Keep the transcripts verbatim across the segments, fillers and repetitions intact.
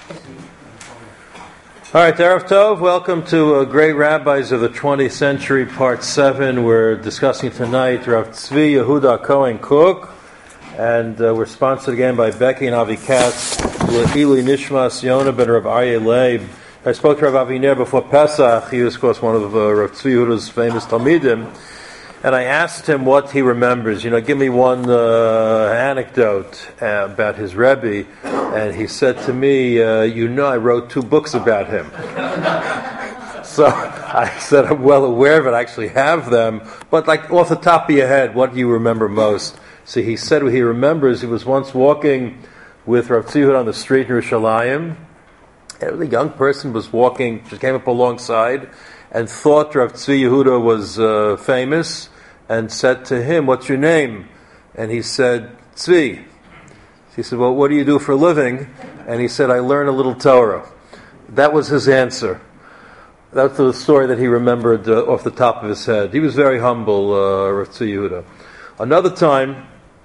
All right, Erev Tov, welcome to uh, Great Rabbis of the twentieth Century, Part seven. We're discussing tonight Rav Tzvi Yehuda Cohen Cook, and uh, we're sponsored again by Becky and Avi Katz, Ili Nishmas, Yonah ben Rav Aryeh Leib. I spoke to Rav Aviner before Pesach. He was, of course, one of uh, Rav Tzvi Yehuda's famous Talmidim, and I asked him what he remembers. You know, give me one uh, anecdote uh, about his Rebbe. And he said to me, uh, you know, I wrote two books about him. So I said, I'm well aware of it. I actually have them. But like off the top of your head, what do you remember most? So he said what he remembers. He was once walking with Rav Tzvi on the street in Yerushalayim. And a young person was walking, just came up alongside, and thought Rav Tzvi Yehuda was uh, famous, and said to him, what's your name? And he said, Tzvi. He said, well, what do you do for a living? And he said, I learn a little Torah. That was his answer. That's the story that he remembered uh, off the top of his head. He was very humble, uh, Rav Tzvi Yehuda. Another time,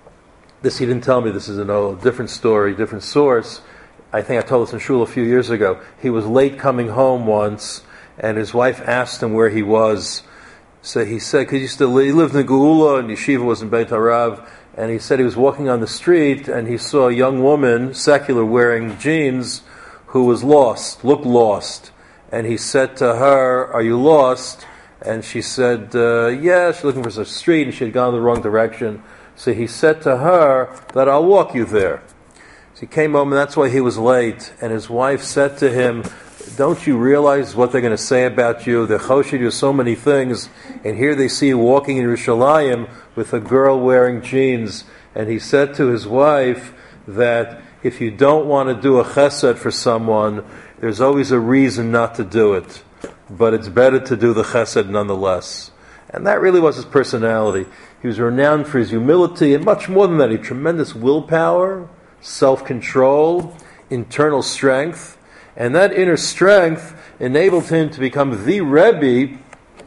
this he didn't tell me, this is a different story, different source. I think I told this in Shul a few years ago. He was late coming home once, and his wife asked him where he was. So he said, because he used to he lived in Geula, and Yeshiva was in Beit Harav. And he said he was walking on the street and he saw a young woman, secular, wearing jeans, who was lost, looked lost. And he said to her, are you lost? And she said, uh, yeah, she's looking for a street and she had gone in the wrong direction. So he said to her that I'll walk you there. So he came home and that's why he was late. And his wife said to him, don't you realize what they're going to say about you? They're choshid you so many things, and here they see you walking in Yerushalayim with a girl wearing jeans. And he said to his wife that if you don't want to do a chesed for someone, there's always a reason not to do it. But it's better to do the chesed nonetheless. And that really was his personality. He was renowned for his humility, and much more than that, he had tremendous willpower, self-control, internal strength. And that inner strength enabled him to become the Rebbe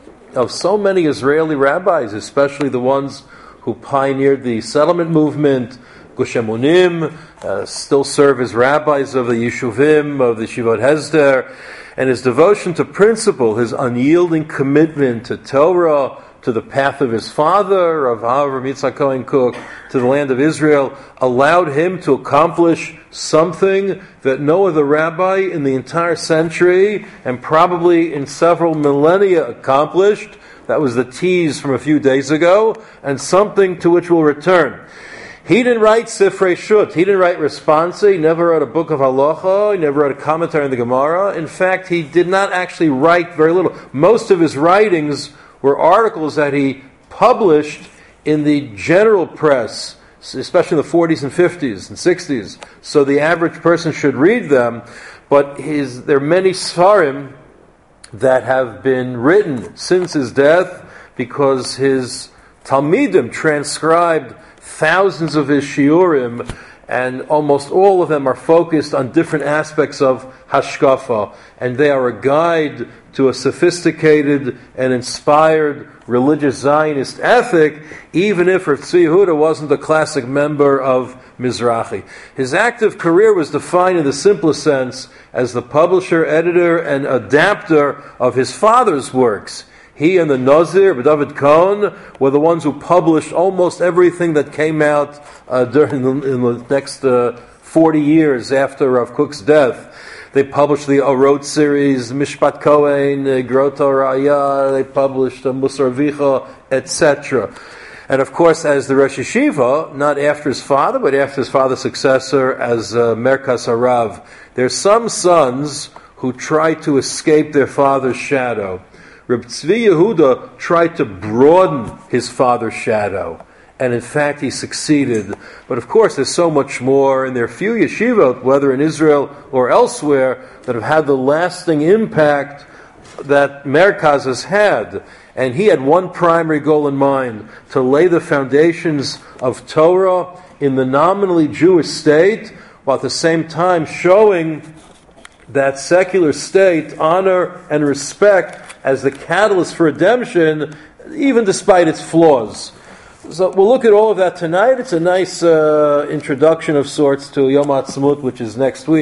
of so many Israeli rabbis, especially the ones who pioneered the settlement movement. Gush Emunim uh, still serve as rabbis of the Yeshuvim, of the Shivot Hesder. And his devotion to principle, his unyielding commitment to Torah, to the path of his father, of Avram Yitzchak Cohen Cook, to the land of Israel, allowed him to accomplish something that no other rabbi in the entire century, and probably in several millennia, accomplished. That was the tease from a few days ago, and something to which we'll return. He didn't write Sifrei Shut. He didn't write Responsa. He never wrote a book of Halacha. He never wrote a commentary on the Gemara. In fact, he did not actually write very little. Most of his writings were articles that he published in the general press, especially in the forties and fifties and sixties. So the average person should read them. But his, there are many Sfarim that have been written since his death because his Talmidim transcribed thousands of his shiurim, and almost all of them are focused on different aspects of hashkafa, and they are a guide to a sophisticated and inspired religious Zionist ethic, even if Rav Tzvi Yehuda wasn't a classic member of Mizrahi. His active career was defined in the simplest sense as the publisher, editor, and adapter of his father's works. He and the Nazir, David Cohen, were the ones who published almost everything that came out uh, during the, in the next uh, forty years after Rav Kook's death. They published the Orot series, Mishpat Kohen, uh, Grota Raya, they published uh, Musar Vicha, et cetera. And of course, as the Rosh Yeshiva, not after his father, but after his father's successor as uh, Merkas Harav, there's some sons who try to escape their father's shadow. Reb Tzvi Yehuda tried to broaden his father's shadow, and in fact he succeeded. But of course there's so much more, and there are few yeshivot, whether in Israel or elsewhere, that have had the lasting impact that Merkaz has had. And he had one primary goal in mind, to lay the foundations of Torah in the nominally Jewish state, while at the same time showing that secular state honor and respect as the catalyst for redemption, even despite its flaws. So we'll look at all of that tonight. It's a nice uh, introduction of sorts to Yom HaAtzmaut, which is next week.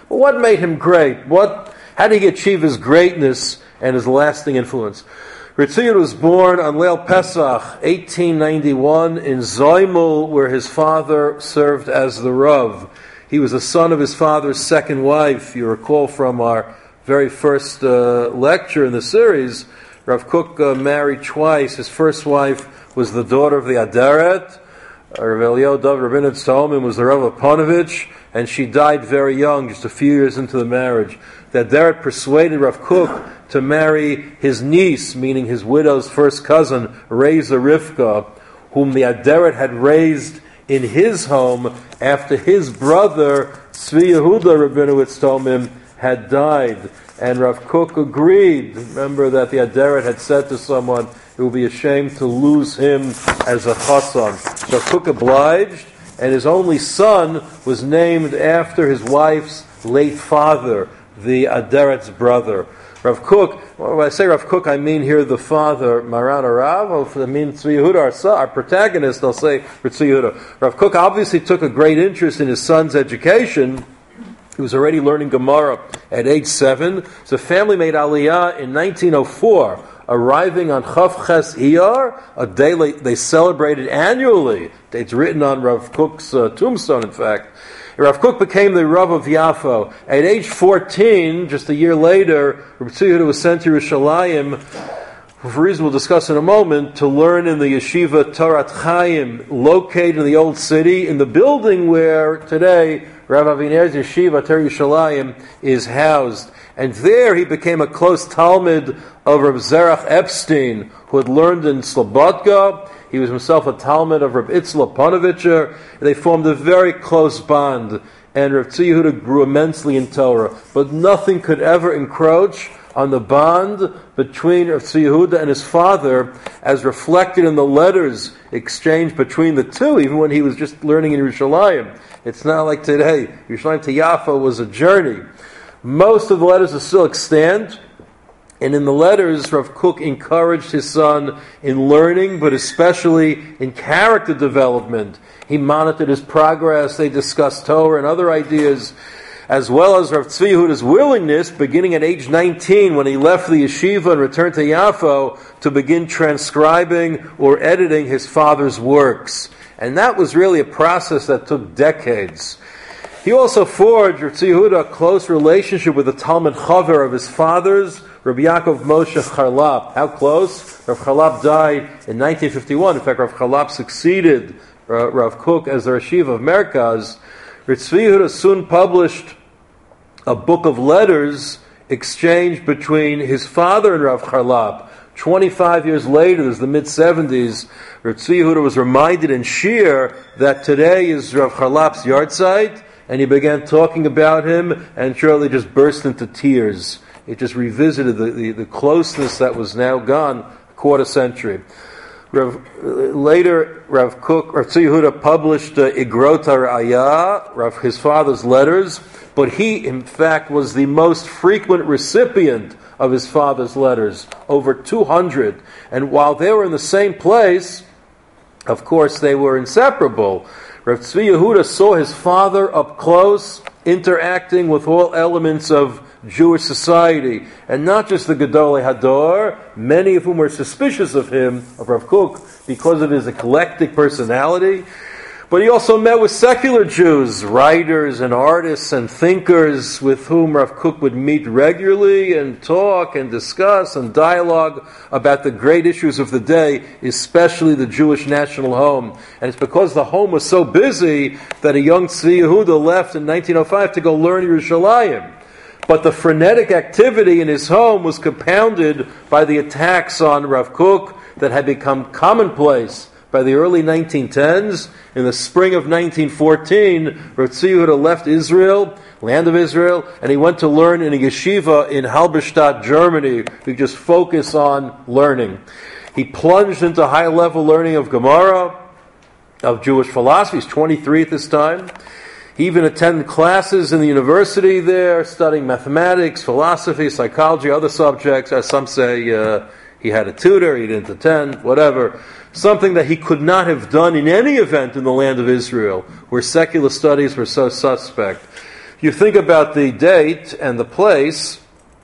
What made him great? What? How did he achieve his greatness and his lasting influence? Rav Tzvi Yehuda was born on Leil Pesach, eighteen ninety-one, in Zoimel, where his father served as the Rav. He was the son of his father's second wife. You recall from our very first uh, lecture in the series, Rav Kook uh, married twice. His first wife was the daughter of the Aderet. Uh, Rav Eliyahu Dov Rabinowitz Talman was the Rav of Panovich, and she died very young, just a few years into the marriage. The Aderet persuaded Rav Kook to marry his niece, meaning his widow's first cousin, Reza Rivka, whom the Aderet had raised in his home after his brother, Tzvi Yehuda Rabinowitz Talman, had died. And Rav Kook agreed. Remember that the Aderet had said to someone, it would be a shame to lose him as a chassan. So Rav Kook obliged, and his only son was named after his wife's late father, the Aderet's brother. Rav Kook, when I say Rav Kook, I mean here the father, Maran Arav, or I mean Tzvi Yehuda, our, son, our protagonist, I'll say for Tzvi Yehuda. Rav Kook obviously took a great interest in his son's education. He was already learning Gemara at age seven. So the family made Aliyah in nineteen oh four, arriving on Chav Ches Iyar, a day they celebrated annually. It's written on Rav Kook's uh, tombstone, in fact. Rav Kook became the Rav of Yafo. At age fourteen, just a year later, Rav Tzvi Yehuda was sent to Yerushalayim, for a reason we'll discuss in a moment, to learn in the yeshiva Torat Chaim, located in the old city, in the building where today Rav Aviner's yeshiva, Ter Yerushalayim, is housed. And there he became a close Talmud of Rav Zerach Epstein, who had learned in Slobodka. He was himself a Talmud of Rav Itzla Panovitcher. They formed a very close bond, and Rav Tzvi Yehuda grew immensely in Torah. But nothing could ever encroach on the bond between Rav Tzvi Yehuda and his father, as reflected in the letters exchanged between the two, even when he was just learning in Yerushalayim. It's not like today. Yerushalayim to Yafa was a journey. Most of the letters are still extant. And in the letters, Rav Kook encouraged his son in learning, but especially in character development. He monitored his progress. They discussed Torah and other ideas, as well as Rav Tzvi Yehuda's willingness, beginning at age nineteen, when he left the yeshiva and returned to Yafo, to begin transcribing or editing his father's works. And that was really a process that took decades. He also forged, Rav Tzvi Yehuda, a close relationship with the Talmud Chaver of his father's, Rabbi Yaakov Moshe Charlap. How close? Rav Charlap died in nineteen fifty-one. In fact, Rav Charlap succeeded uh, Rav Kook as the Rashiv of Merkaz. Rav Tzvi Yehuda soon published a book of letters exchanged between his father and Rav Charlap. twenty-five years later, there's the mid-seventies, Rav Tzvi Yehuda was reminded in Shir that today is Rav Charlap's yahrzeit, and he began talking about him, and surely just burst into tears. It just revisited the, the, the closeness that was now gone a quarter century. Rav, later, Rav Kook, Rav Tzvi Yehuda published uh, Igrot HaRa'ayah, Rav, his father's letters, but he, in fact, was the most frequent recipient of his father's letters, over two hundred. And while they were in the same place, of course, they were inseparable. Rav Tzvi Yehuda saw his father up close, interacting with all elements of Jewish society, and not just the Gedolei Hador, many of whom were suspicious of him, of Rav Kook, because of his eclectic personality. But he also met with secular Jews, writers and artists and thinkers with whom Rav Kook would meet regularly and talk and discuss and dialogue about the great issues of the day, especially the Jewish national home. And it's because the home was so busy that a young Tzvi Yehuda left in nineteen oh five to go learn Yerushalayim. But the frenetic activity in his home was compounded by the attacks on Rav Kook that had become commonplace by the early nineteen tens. In the spring of nineteen fourteen, Rav Tzvi Yehuda left Israel, land of Israel, and he went to learn in a yeshiva in Halberstadt, Germany. He just focused on learning. He plunged into high-level learning of Gemara, of Jewish philosophy. He's twenty-three at this time. He even attended classes in the university there, studying mathematics, philosophy, psychology, other subjects. As some say, uh, he had a tutor, he didn't attend, whatever. Something that he could not have done in any event in the land of Israel, where secular studies were so suspect. You think about the date and the place,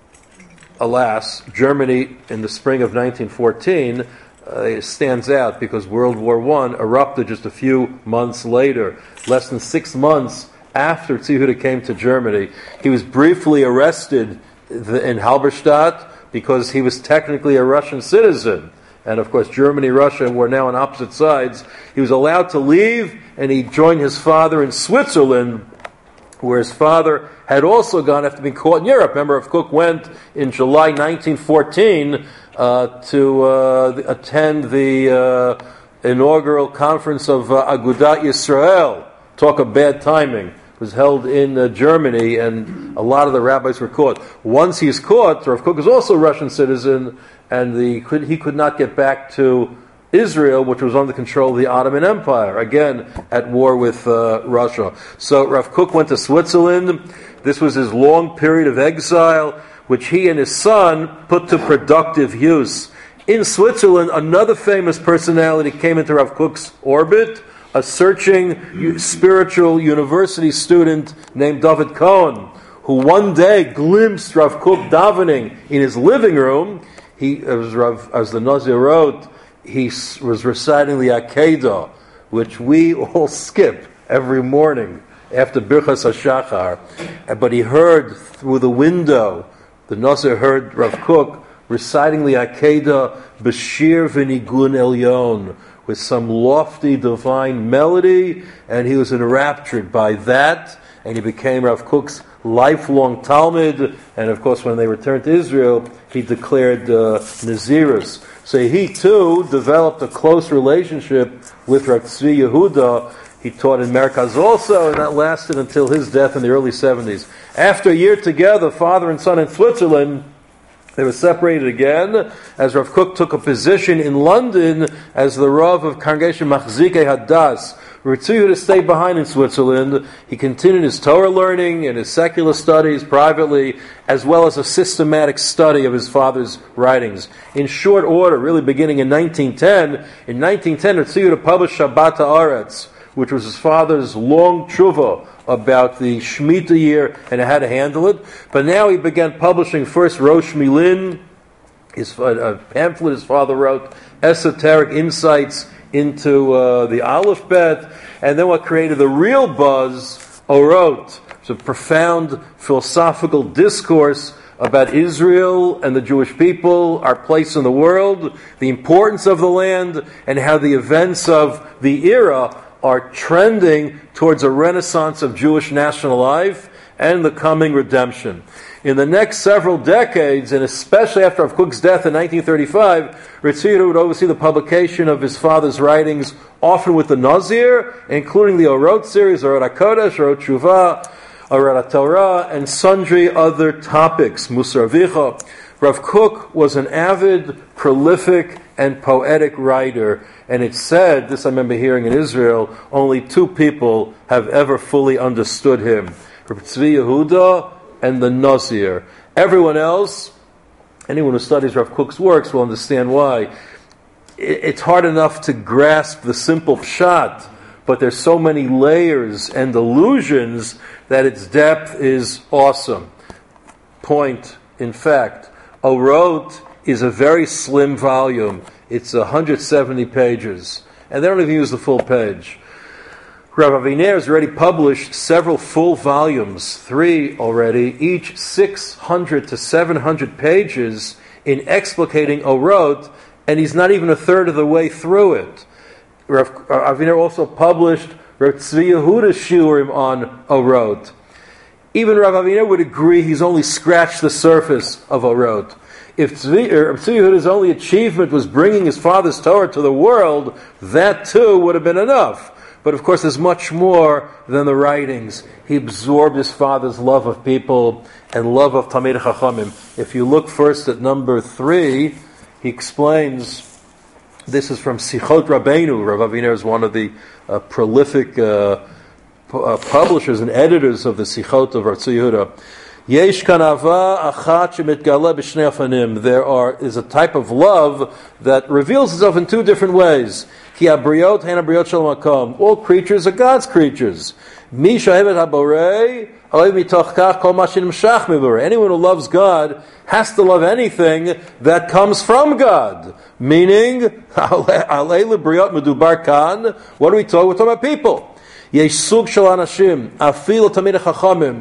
alas, Germany in the spring of nineteen fourteen uh, stands out because World War One erupted just a few months later, less than six months after Tzvi Yehuda came to Germany. He was briefly arrested in Halberstadt because he was technically a Russian citizen. And of course, Germany and Russia were now on opposite sides. He was allowed to leave, and he joined his father in Switzerland, where his father had also gone after being caught in Europe. Remember, Rav Kook went in July nineteen fourteen uh, to uh, attend the uh, inaugural conference of uh, Agudat Yisrael. Talk of bad timing. It was held in uh, Germany, and a lot of the rabbis were caught. Once he's caught, Rav Kook is also a Russian citizen, and the, could, he could not get back to Israel, which was under control of the Ottoman Empire, again at war with uh, Russia. So Rav Kook went to Switzerland. This was his long period of exile, which he and his son put to productive use. In Switzerland, another famous personality came into Rav Kook's orbit, a searching spiritual university student named David Cohen, who one day glimpsed Rav Kook davening in his living room. He, as, Rav, as the Nazir wrote, he was reciting the Akedah, which we all skip every morning after Birchas HaShachar. But he heard through the window, the Nazir heard Rav Kook reciting the Akedah, Bashir v'nigun elyon, with some lofty divine melody, and he was enraptured by that, and he became Rav Kook's lifelong Talmud, and of course when they returned to Israel, he declared uh, Nazirus. So he too developed a close relationship with Rav Tzvi Yehuda. He taught in Merkaz also, and that lasted until his death in the early seventies. After a year together, father and son in Switzerland, they were separated again, as Rav Kook took a position in London as the Rav of Congregation Machzikei Hadas. Rav Tzvi Yehuda stayed behind in Switzerland. He continued his Torah learning and his secular studies privately, as well as a systematic study of his father's writings. In short order, really beginning in nineteen ten, in nineteen ten, Rav Tzvi Yehuda published Shabbat Haaretz, which was his father's long tshuva about the Shemitah year and how to handle it. But now he began publishing first Rosh Milin, his, a pamphlet his father wrote, esoteric insights into uh, the Aleph Bet, and then what created the real buzz, Orot, it's a profound philosophical discourse about Israel and the Jewish people, our place in the world, the importance of the land, and how the events of the era are trending towards a renaissance of Jewish national life and the coming redemption. In the next several decades, and especially after Rav Kook's death in nineteen thirty-five, Rav Tzvi Yehuda would oversee the publication of his father's writings, often with the Nazir, including the Orot series, Orot HaKodesh, Orot Shuvah, Orot HaTorah, and sundry other topics, Musar Vicha. Rav Kook was an avid, prolific, and poetic writer, and it's said, this I remember hearing in Israel, only two people have ever fully understood him, Rav Tzvi Yehuda and the Nazir. Everyone else, anyone who studies Rav Kook's works will understand why. It's hard enough to grasp the simple pshat, but there's so many layers and allusions that its depth is awesome. Point, in fact, Orot is a very slim volume. It's one hundred seventy pages, and they don't even use the full page. Rav Aviner has already published several full volumes, three already, each six hundred to seven hundred pages in explicating Orot, and he's not even a third of the way through it. Rav Aviner also published Rav Tzvi Yehuda's shiurim on Orot. Even Rav Aviner would agree he's only scratched the surface of Orot. If Tzvi, Rav Tzvi Yehuda's only achievement was bringing his father's Torah to the world, that too would have been enough. But of course there's much more than the writings. He absorbed his father's love of people and love of Talmidei Chachamim. If you look first at number three, he explains, this is from Sichot Rabbeinu. Rav Aviner is one of the uh, prolific uh, pu- uh, publishers and editors of the Sichot of Rav Tzvi Yehuda. Yesh kan ava achat shemitgala b'shnei afanim. There are is a type of love that reveals itself in two different ways. Ki abriot hen abriot shel makom. All creatures are God's creatures. Mi shahevet haborei Anyone who loves God has to love anything that comes from God. Meaning, what are we talking? We're talking about people. יש סוג של אנשים, אפילו תמיד החכמים,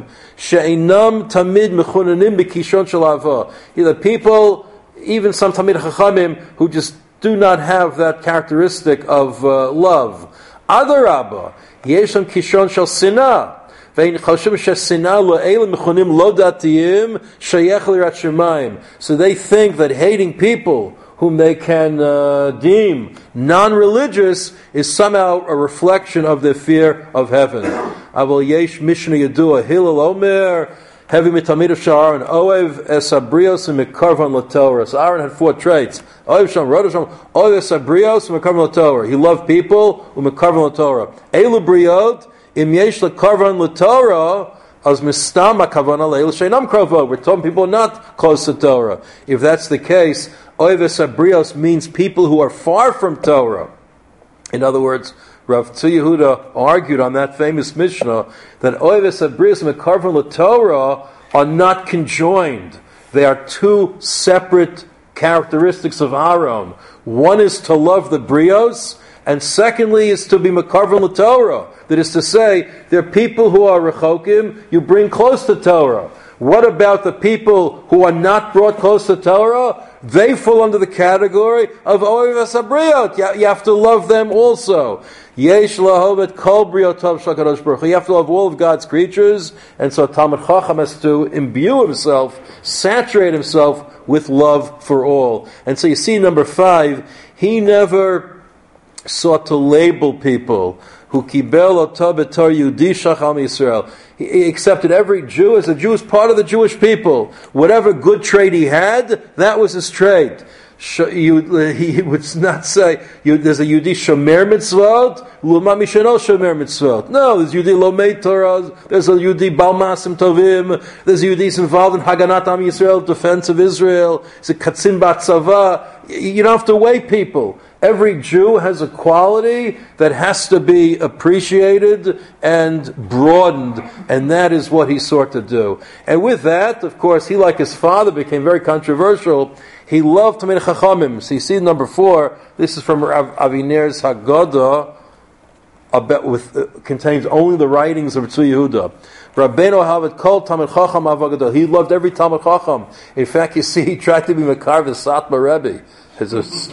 שאינם תמיד מכוננים בכישרון של אהבה. The people, even some תמיד החכמים, who just do not have that characteristic of uh, love. אדרבה, יש שם כישרון של שנאה. והם חושבים שהשנאה לאלה מכונים לא דתיים, שייך ליראת שמיים. So they think that hating people whom they can uh, deem non-religious is somehow a reflection of their fear of heaven. Aval yesh Mishnah Yadua Hillel Omer Heavy Mitamid Shel Aaron Oev Es Abrios Mekarvan LaTorah. So Aaron had four traits. Oev Sham Rodah Sham Oev Es Abrios Mekarvan LaTorah. He loved people Umekarvan LaTorah. Elu Briot Im Yesh LaKarvan LaTorah. As mistama kavana leil sheinam krovo. We're talking people not close to Torah. If that's the case, oives abrios means people who are far from Torah. In other words, Rav Tzvi Yehuda argued on that famous Mishnah that oives abrios and mekarvan LaTorah are not conjoined. They are two separate characteristics of Aaron. One is to love the brios, and secondly is to be mekarvan LaTorah. That is to say, there are people who are rechokim, you bring close to Torah. What about the people who are not brought close to Torah? They fall under the category of oivas abriot. You have to love them also. Yesh lahovet kol briotav shakadosh baruch Hu. You have to love all of God's creatures, and so Talmid Chacham has to imbue himself, saturate himself with love for all. And so you see, number five, he never sought to label people. Who kibel oto betor Yehudi shachal Yisrael. He accepted every Jew as a Jew, as part of the Jewish people. Whatever good trait he had, that was his trait. He would not say there's a Yehudi shomer mitzvot, l'uma misheno shomer mitzvot. No, there's Yehudi lomei Torah. There's a Yehudi bal masim tovim. There's Yehudis involved in Haganat Am Yisrael, defense of Israel. There's a katzin batzava. You don't have to weigh people. Every Jew has a quality that has to be appreciated and broadened, and that is what he sought to do. And with that, of course, he, like his father, became very controversial. He loved Tamid Chachamim. So you see number four, this is from Rav Aviner's Haggadah, about with, uh, contains only the writings of Tzvi Yehuda. Rabbeinu Havet Kol Tamid Chacham Avagadol. He loved every Talmid Chacham. In fact, you see, he tried to be Makar V'Satma Rebbe. It's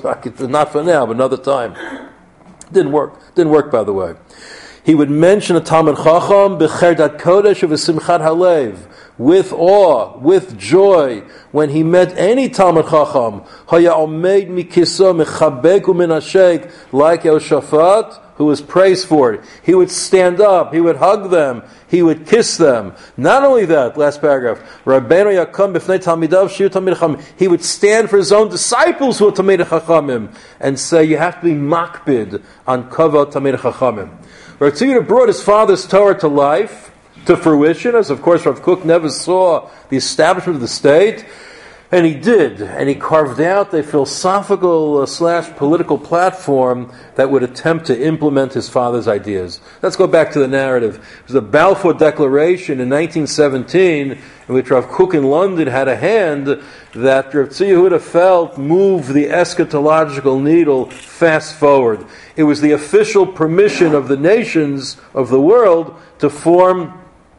not for now, but another time. Didn't work. Didn't work, by the way. He would mention a Talmid Chacham b'cherdat kodesh v'simchat halev, with awe, with joy, when he met any Talmid Chacham. Haya omeid mikiso mechabek u'minashek, like Yehoshaphat, who was praised for it. He would stand up, he would hug them, he would kiss them. Not only that, last paragraph, Rabbeinu Yakum b'fnei Talmidav shiur Talmid Chachamim. He would stand for his own disciples who are Talmid Chachamim and say, you have to be makbid on kavod Talmid Chachamim. Rav Tzvi brought his father's Torah to life, to fruition, as of course Rav Kook never saw the establishment of the state. And he did, and he carved out a philosophical uh, slash political platform that would attempt to implement his father's ideas. Let's go back to the narrative. It was the Balfour Declaration in nineteen seventeen, in which Rav Kook in London had a hand that Rav Tzvi Yehuda felt moved the eschatological needle fast forward. It was the official permission of the nations of the world to form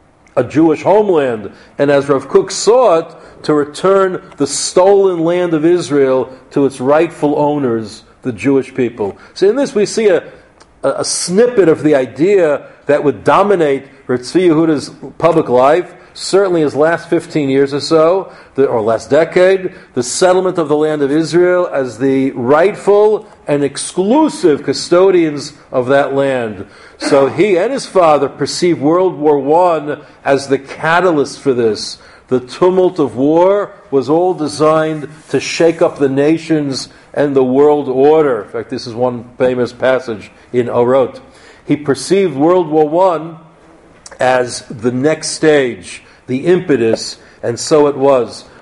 a Jewish homeland, and as Rav Kook saw it, to return the stolen land of Israel to its rightful owners, the Jewish people. So in this we see a, a, a snippet of the idea that would dominate Rav Tzvi Yehuda's public life, certainly his last fifteen years or so, the, or last decade, the settlement of the land of Israel as the rightful and exclusive custodians of that land. So he and his father perceived World War One as the catalyst for this. The tumult of war was all designed to shake up the nations and the world order. In fact, this is one famous passage in Orot. He perceived World War One as the next stage, the impetus, and so it was.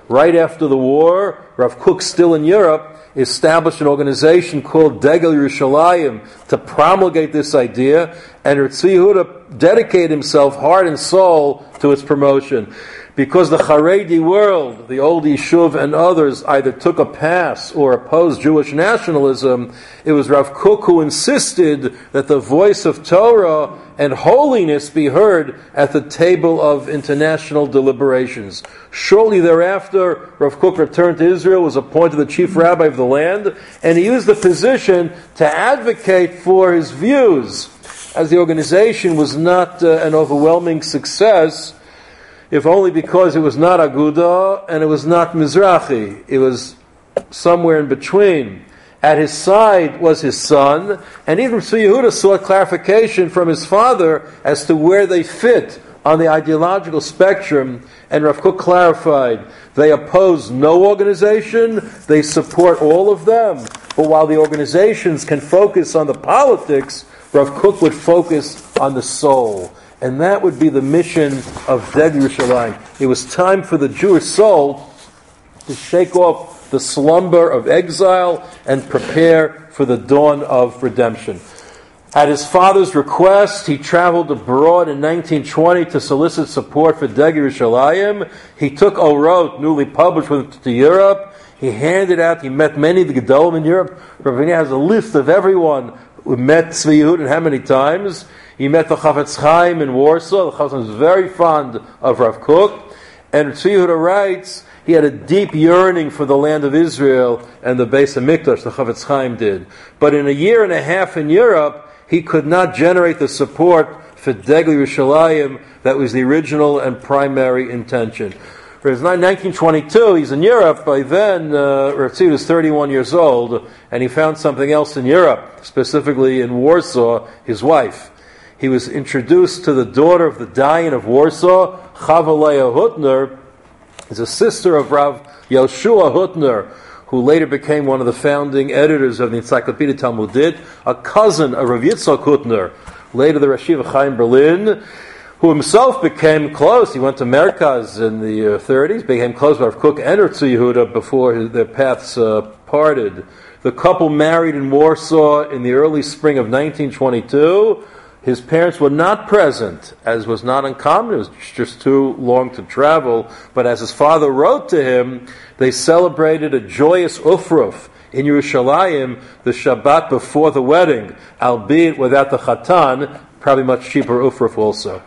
right after the war, Rav Kook, still in Europe, established an organization called Degel Yerushalayim to promulgate this idea, and Rav Tzvi Yehuda dedicated himself heart and soul to its promotion. Because the Haredi world, the old Yishuv and others, either took a pass or opposed Jewish nationalism, it was Rav Kook who insisted that the voice of Torah and holiness be heard at the table of international deliberations. Shortly thereafter, Rav Kook returned to Israel, was appointed the chief rabbi of the land, and he used the position to advocate for his views. As the organization was not uh, an overwhelming success, if only because it was not Aguda and it was not Mizrahi. It was somewhere in between. At his side was his son, and even Tzvi Yehuda sought clarification from his father as to where they fit on the ideological spectrum, and Rav Kook clarified, they oppose no organization, they support all of them, but while the organizations can focus on the politics, Rav Kook would focus on the soul. And that would be the mission of Degel Yerushalayim. It was time for the Jewish soul to shake off the slumber of exile and prepare for the dawn of redemption. At his father's request, he traveled abroad in nineteen twenty to solicit support for Degel Yerushalayim. He took Orot, newly published, with him to Europe. He handed out, he met many of the Gedolim in Europe. Ravina has a list of everyone who met Tzvi Yehuda and how many times. He met the Chafetz Chaim in Warsaw. The Chafetz Chaim was very fond of Rav Kook. And Tzvi Yehuda writes, he had a deep yearning for the land of Israel and the Beis HaMikdash, the Chafetz Chaim did. But in a year and a half in Europe, he could not generate the support for Degel Yerushalayim that was the original and primary intention. Whereas in nineteen twenty-two, he's in Europe. By then, uh, Rav Tzvi was thirty-one years old, and he found something else in Europe, specifically in Warsaw, his wife. He was introduced to the daughter of the Dayan of Warsaw, Chava Leah Hutner, is a sister of Rav Yoshua Hutner, who later became one of the founding editors of the Encyclopedia Talmudit, a cousin of Rav Yitzchak Hutner, later the Rashiva Chaim Berlin, who himself became close. He went to Merkaz in the uh, thirties, became close with Rav Kook and Tzvi Yehuda before his, their paths uh, parted. The couple married in Warsaw in the early spring of nineteen twenty-two. His parents were not present, as was not uncommon. It was just too long to travel. But as his father wrote to him, they celebrated a joyous Ufruf in Yerushalayim the Shabbat before the wedding, albeit without the Chatan, probably much cheaper Ufruf also.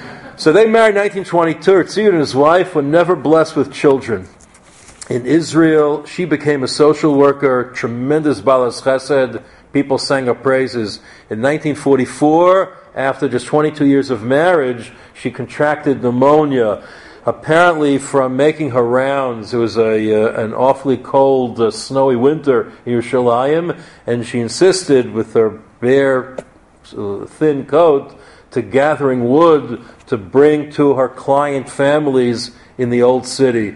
So they married in nineteen twenty-two. Tzvi and his wife were never blessed with children. In Israel, she became a social worker, tremendous balas chesed. People sang her praises. In nineteen forty-four, after just twenty-two years of marriage, she contracted pneumonia. Apparently from making her rounds, it was a uh, an awfully cold, uh, snowy winter in Yerushalayim, and she insisted with her bare, uh, thin coat to gathering wood to bring to her client families in the old city.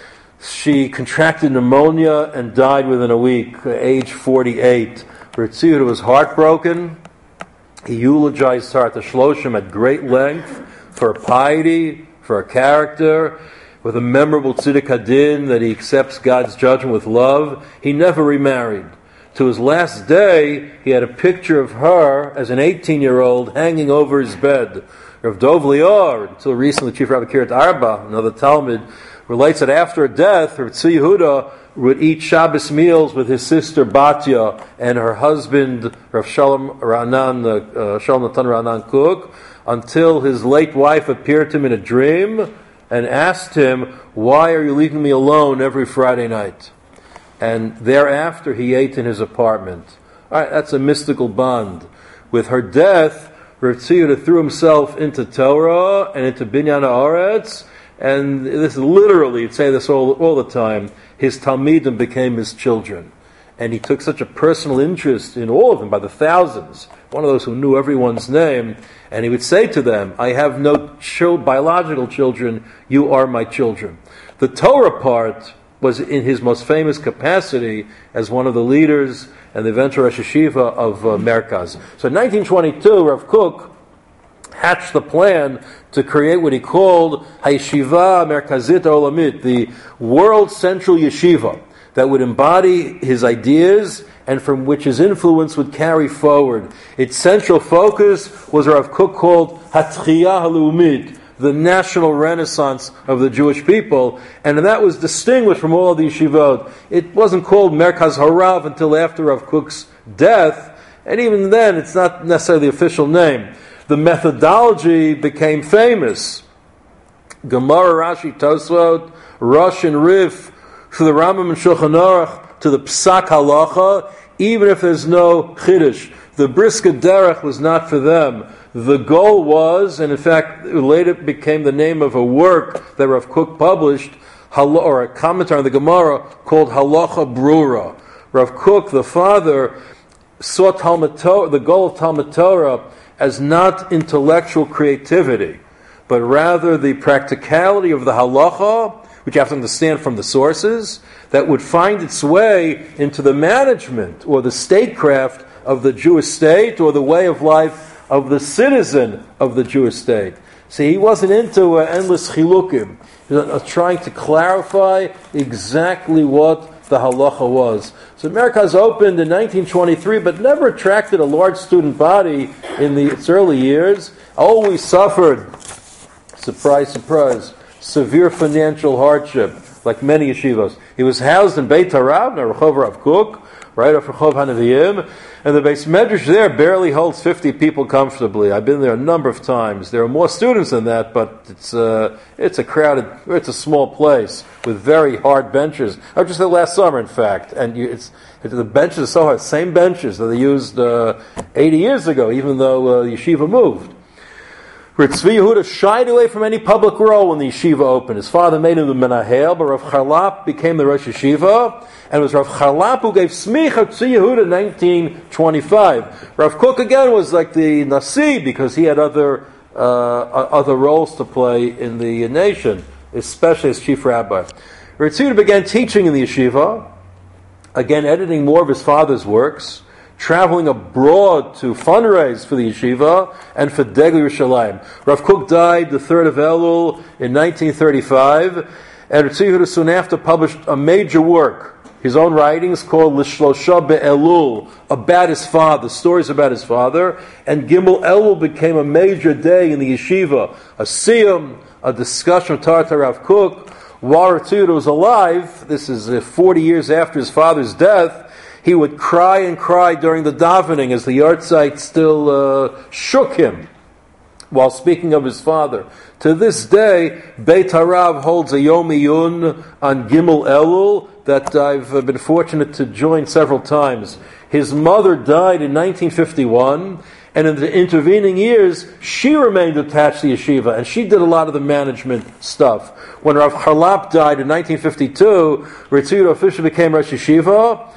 She contracted pneumonia and died within a week, age forty-eight. Tzvi Yehuda was heartbroken. He eulogized her at the Shloshim at great length for her piety, for her character, with a memorable tzedek hadin that he accepts God's judgment with love. He never remarried. To his last day, he had a picture of her as an eighteen-year-old hanging over his bed. Rav Dov Lior, until recently Chief Rabbi Kiryat Arba, another Talmud, relates that after her death, Rav Tzvi Yehuda would eat Shabbos meals with his sister Batya and her husband Rav Shalom Ranan, uh, Shalom Natan Ranan Kook, until his late wife appeared to him in a dream and asked him, "Why are you leaving me alone every Friday night?" And thereafter he ate in his apartment. All right, that's a mystical bond. With her death, Rav Tzvi Yehuda threw himself into Torah and into Binyan Haaretz, and this is literally, you'd say this all, all the time, his Talmidim became his children. And he took such a personal interest in all of them by the thousands, one of those who knew everyone's name, and he would say to them, "I have no chil- biological children, you are my children." The Torah part was in his most famous capacity as one of the leaders and the eventual Rosh Yeshiva of uh, Merkaz. So in nineteen twenty-two, Rav Kook hatched the plan to create what he called Hayeshiva Merkazit Olamit, the world central yeshiva that would embody his ideas and from which his influence would carry forward. Its central focus was what Rav Kook called Hatchiyah HaLeumit, the national renaissance of the Jewish people, and that was distinguished from all of the yeshivot. It wasn't called Merkaz Harav until after Rav Kook's death, and even then it's not necessarily the official name. The methodology became famous. Gemara, Rashi, Tosfot, Rosh and Rif, to the Rambam and Shulchan Aruch, to the Psak Halacha, even if there's no Chiddush. The Briska Derech was not for them. The goal was, and in fact later became the name of a work that Rav Kook published, or a commentary on the Gemara called Halacha Brura. Rav Kook, the father, saw Talmud Torah, the goal of Talmud Torah as not intellectual creativity, but rather the practicality of the halacha, which you have to understand from the sources, that would find its way into the management or the statecraft of the Jewish state or the way of life of the citizen of the Jewish state. See, he wasn't into uh, endless chilukim. He was uh, trying to clarify exactly what the halacha was. So Merkaz opened in nineteen twenty-three, but never attracted a large student body in the, its early years. Always suffered, surprise, surprise, severe financial hardship, like many yeshivos. He was housed in Beit Harav, near Rehov Rav Kook, right off Rehov Hanaviyim, and the Beis Medrash there barely holds fifty people comfortably. I've been there a number of times. There are more students than that, but it's uh, it's a crowded, it's a small place with very hard benches. I was just there last summer, in fact, and you, it's, it's the benches are so hard, same benches that they used uh, eighty years ago, even though uh, yeshiva moved. Tzvi Yehuda shied away from any public role when the yeshiva opened. His father made him the menahel, but Rav Charlap became the Rosh Yeshiva, and it was Rav Charlap who gave smicha Tzvi Yehuda in nineteen twenty-five. Rav Kook again was like the nasi because he had other uh, other roles to play in the nation, especially as chief rabbi. Rav Yehuda began teaching in the yeshiva, again editing more of his father's works, traveling abroad to fundraise for the yeshiva and for Degel Yerushalayim. Rav Kook died the third of Elul in nineteen thirty-five, and Tzvi Yehuda soon after published a major work, his own writings called Lishlosha Be'elul, about his father, stories about his father, and Gimel Elul became a major day in the yeshiva, a siyum, a discussion of Tartar Rav Kook. While Tzvi Yehuda was alive, this is forty years after his father's death, he would cry and cry during the davening as the yahrzeit still uh, shook him while speaking of his father. To this day, Beit Harav holds a Yom Iyun on Gimel Elul that I've been fortunate to join several times. His mother died in nineteen fifty-one, and in the intervening years, she remained attached to yeshiva, and she did a lot of the management stuff. When Rav Charlap died in nineteen fifty-two, Tzvi Yehuda officially became Rosh Yeshiva.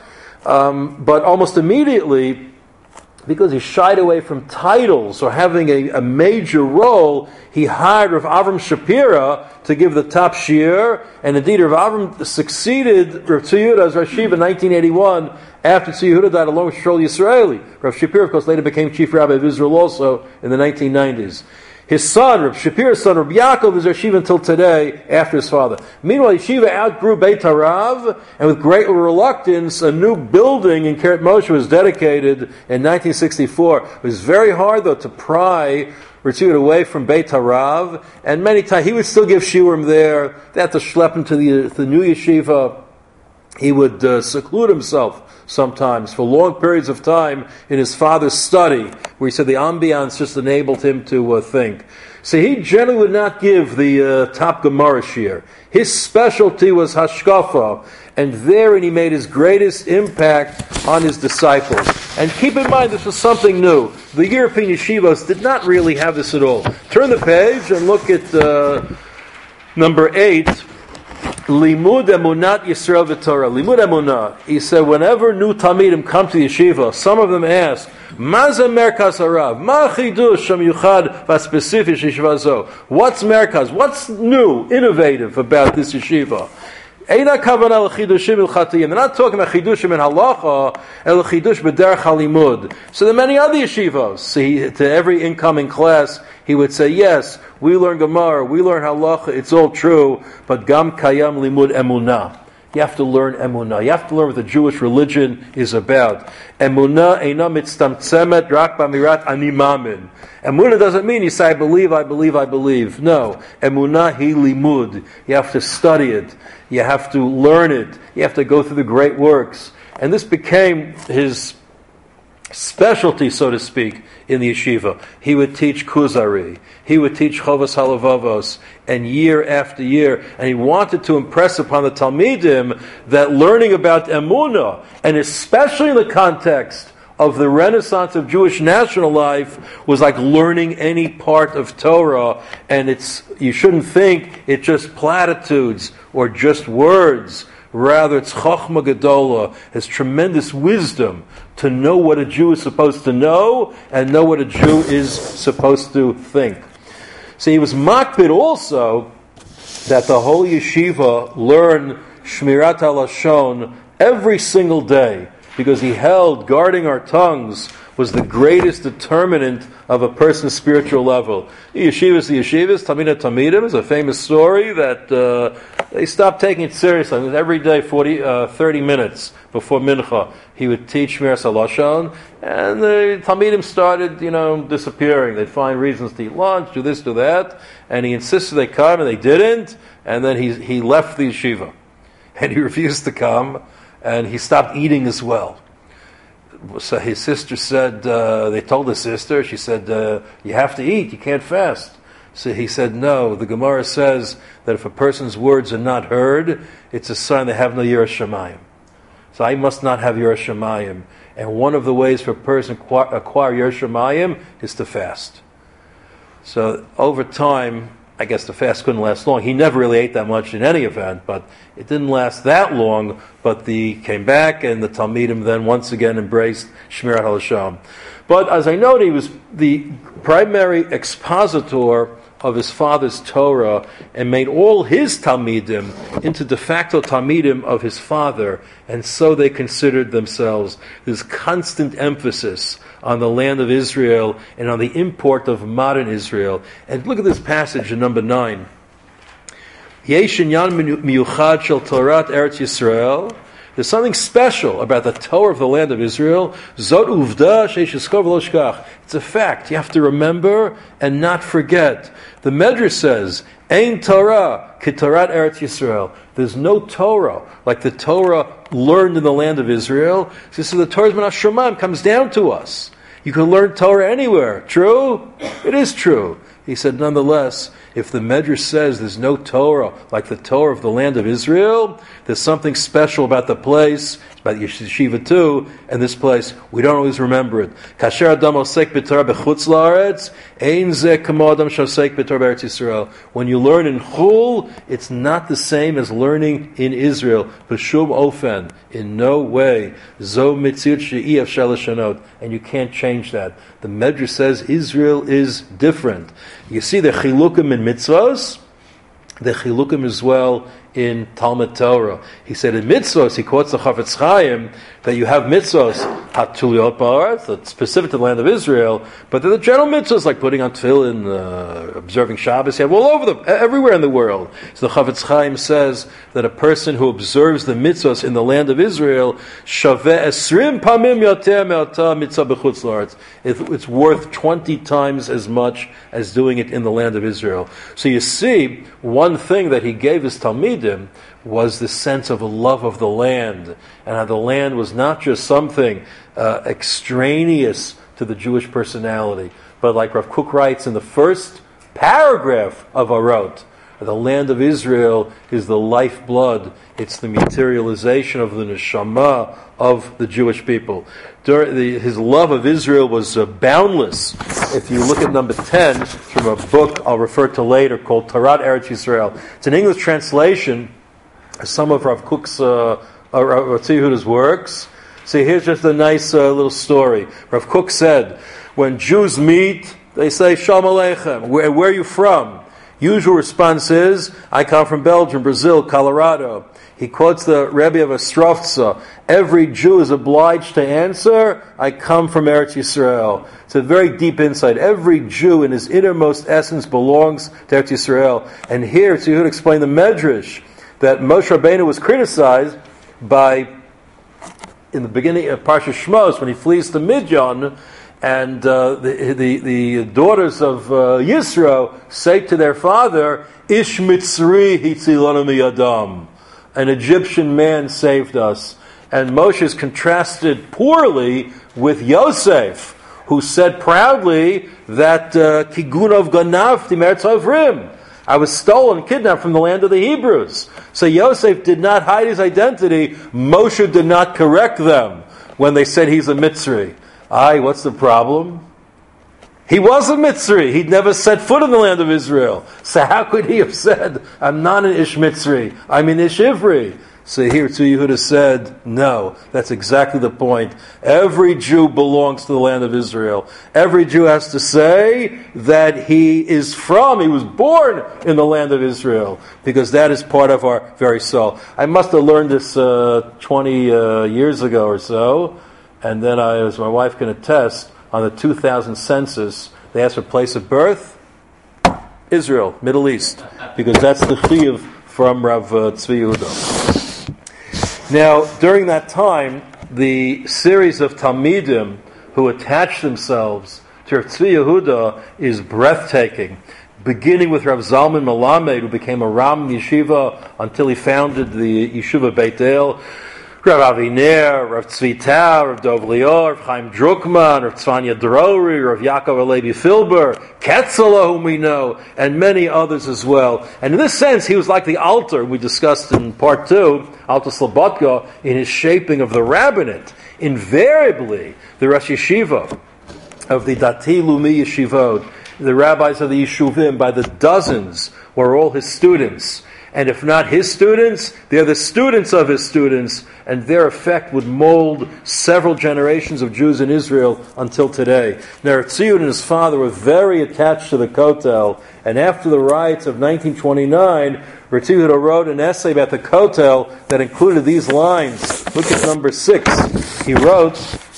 Um, but almost immediately, because he shied away from titles or having a, a major role, he hired Rav Avram Shapira to give the top shiur, and indeed Rav Avram succeeded Rav Tzvi Yehuda as Rosh Yeshiva in nineteen eighty-one after Tzvi Yehuda died along with Shol Yisraeli. Rav Shapira, of course, later became chief rabbi of Israel also in the nineteen nineties. His son, Rav Shapira's son, Rav Yaakov, is Rosh Yeshiva until today, after his father. Meanwhile, Yeshiva outgrew Beit Harav, and with great reluctance, a new building in Kiryat Moshe was dedicated in nineteen sixty-four. It was very hard, though, to pry Tzvi Yehuda away from Beit Harav, and many times he would still give shiurim there. They had to schlep him to the, the new yeshiva. He would uh, seclude himself sometimes for long periods of time in his father's study, where he said the ambiance just enabled him to uh, think. So he generally would not give the uh, top Gemara shiur. His specialty was hashkafa, and therein he made his greatest impact on his disciples. And keep in mind, this was something new. The European yeshivas did not really have this at all. Turn the page and look at uh, number eight. Limud emunat Yisrael v'Torah. Limud emunah. He said, whenever new talmidim come to the yeshiva, some of them ask, "Maza merkaz harav? Ma chidush shem yuchad v'specific yeshiva zo?" What's merkaz? What's new, innovative about this yeshiva? Eina kavana l'chidushim ilchatiyim. They're not talking about chidushim in halacha, el chidush b'derech halimud. So there are many other yeshivos. See, to every incoming class, he would say, yes, we learn Gemara, we learn halacha, it's all true, but gam kayam limud emunah. You have to learn emunah. You have to learn what the Jewish religion is about. Emunah eina mitztamtzemet rak b'amirat ani mamin. Emunah doesn't mean you say, I believe, I believe, I believe. No. Emunah hi limud. You have to study it. You have to learn it. You have to go through the great works. And this became his specialty, so to speak, in the yeshiva. He would teach Kuzari. He would teach Chovas Halavavos, and year after year. And he wanted to impress upon the Talmidim that learning about Emunah, and especially in the context of the renaissance of Jewish national life, was like learning any part of Torah. And it's you shouldn't think it's just platitudes or just words. Rather, it's Chochma Gedola, has tremendous wisdom to know what a Jew is supposed to know and know what a Jew is supposed to think. So he was makbid also that the whole yeshiva learn Shmirat HaLashon every single day, because he held guarding our tongues was the greatest determinant of a person's spiritual level. The yeshivas, the yeshivas, Tamina Tamidim is a famous story that uh, they stopped taking it seriously. Every day, forty, uh, thirty minutes before Mincha, he would teach Shmiras HaLashon, and the Talmidim started, you know, disappearing. They'd find reasons to eat lunch, do this, do that, and he insisted they come, and they didn't, and then he he left the yeshiva. And he refused to come, and he stopped eating as well. So his sister said, uh, they told his sister, she said, uh, you have to eat, you can't fast. So he said, no, the Gemara says that if a person's words are not heard, it's a sign they have no Yiras Shamayim. So I must not have Yiras Shamayim. And one of the ways for a person to acquire Yiras Shamayim is to fast. So over time, I guess the fast couldn't last long. He never really ate that much in any event, but it didn't last that long. But the came back, and the Talmidim then once again embraced Shmirat HaLashon. But as I noted, he was the primary expositor of his father's Torah and made all his Talmidim into de facto Talmidim of his father, and so they considered themselves. This constant emphasis on the land of Israel and on the import of modern Israel. And look at this passage in number nine. Yesh inyan miyuchad shel Torat Eretz Yisrael. There's something special about the Torah of the land of Israel. Zot uvda sheish yizkor v'lo yishkach. It's a fact. You have to remember and not forget. The Medrash says, Ein Torah ki Torat Eretz Yisrael. There's no Torah like the Torah learned in the land of Israel. So the Torah's Min HaShamayim comes down to us. You can learn Torah anywhere. True? It is true. He said, nonetheless, if the Medrash says there's no Torah like the Torah of the land of Israel, there's something special about the place, about yeshiva too, and this place, we don't always remember it. Kasher adam osek b'Torah b'chutz la'aretz, ein zeh kamo adam shosek b'Torah b'Eretz Yisrael. When you learn in Chul, it's not the same as learning in Israel. B'shum ofen, in no way. Zo mitziut she'i afshar l'shanot, and you can't change that. The Medrash says Israel is different. You see the chilukim in mitzvahs, the chilukim as well in Talmud Torah. He said in mitzvahs, he quotes the Chafetz Chaim, that you have mitzvahs, hatuliot ba'aretz, that's specific to the land of Israel, but they're the general mitzvahs, like putting on tefillin, uh, observing Shabbos, you have all over them, everywhere in the world. So the Chafetz Chaim says that a person who observes the mitzvahs in the land of Israel, shaveh esrim pamim yoter me'ata mitzvah b'chutz la'aretz. It's worth twenty times as much as doing it in the land of Israel. So you see, one thing that he gave his Talmidim was the sense of a love of the land, and how the land was not just something uh, extraneous to the Jewish personality, but like Rav Kook writes in the first paragraph of Arot, the land of Israel is the lifeblood, it's the materialization of the neshama of the Jewish people. During the, his love of Israel was uh, boundless. If you look at number ten from a book I'll refer to later called Torat Eretz Yisrael, it's an English translation of some of Rav Kook's, uh, uh, Rav Yehuda's works. See, here's just a nice uh, little story. Rav Kook said, when Jews meet, they say, Shalom Aleichem. Where, where are you from? Usual response is, I come from Belgium, Brazil, Colorado. He quotes the Rebbe of Ostrovtsa. Every Jew is obliged to answer, I come from Eretz Yisrael. It's a very deep insight. Every Jew in his innermost essence belongs to Eretz Yisrael. And here, Tzvi Yehuda explained the Medrash, that Moshe Rabbeinu was criticized by, in the beginning of Parsha Shmos, when he flees to Midian, and uh, the, the the daughters of uh, Yisro say to their father, Ish Mitzri hitzilanu miyadam. An Egyptian man saved us. And Moshe is contrasted poorly with Yosef, who said proudly that Kigunov Ganav Timeretz Avrim. I was stolen, kidnapped from the land of the Hebrews. So Yosef did not hide his identity. Moshe did not correct them when they said he's a Mitzri. Aye, what's the problem? He was a Mitzri. He'd never set foot in the land of Israel. So how could he have said, I'm not an Ish Mitzri, I'm an Ish Ivri? So here Tzvi Yehuda said, no, that's exactly the point. Every Jew belongs to the land of Israel. Every Jew has to say that he is from, he was born in the land of Israel, because that is part of our very soul. I must have learned this uh, twenty uh, years ago or so, and then I, as my wife can attest, on the two thousand census, they asked for place of birth, Israel, Middle East, because that's the chiyuv from Rav uh, Tzvi Yehuda. Now, during that time, the series of Talmidim who attached themselves to Rav Tzvi Yehuda is breathtaking, beginning with Rav Zalman Melamed, who became a Ram Yeshiva until he founded the Yeshiva Beit El, Rav Aviner, Rav Tzvi Tau, Rav Dov Lior, Rav Chaim Drukman, Rav Tzvanya Drori, Rav Yaakov Alevi Filber, Ketzela, whom we know, and many others as well. And in this sense, he was like the Alter we discussed in part two, Alter Slobodka, in his shaping of the rabbinate. Invariably, the Rosh Yeshiva of the Dati Lumi Yeshivot, the rabbis of the Yeshuvim, by the dozens, were all his students. And if not his students, they're the students of his students, and their effect would mold several generations of Jews in Israel until today. Now, Tzvi Yehuda and his father were very attached to the Kotel, and after the riots of nineteen twenty-nine, Tzvi Yehuda wrote an essay about the Kotel that included these lines. Look at number six. He wrote,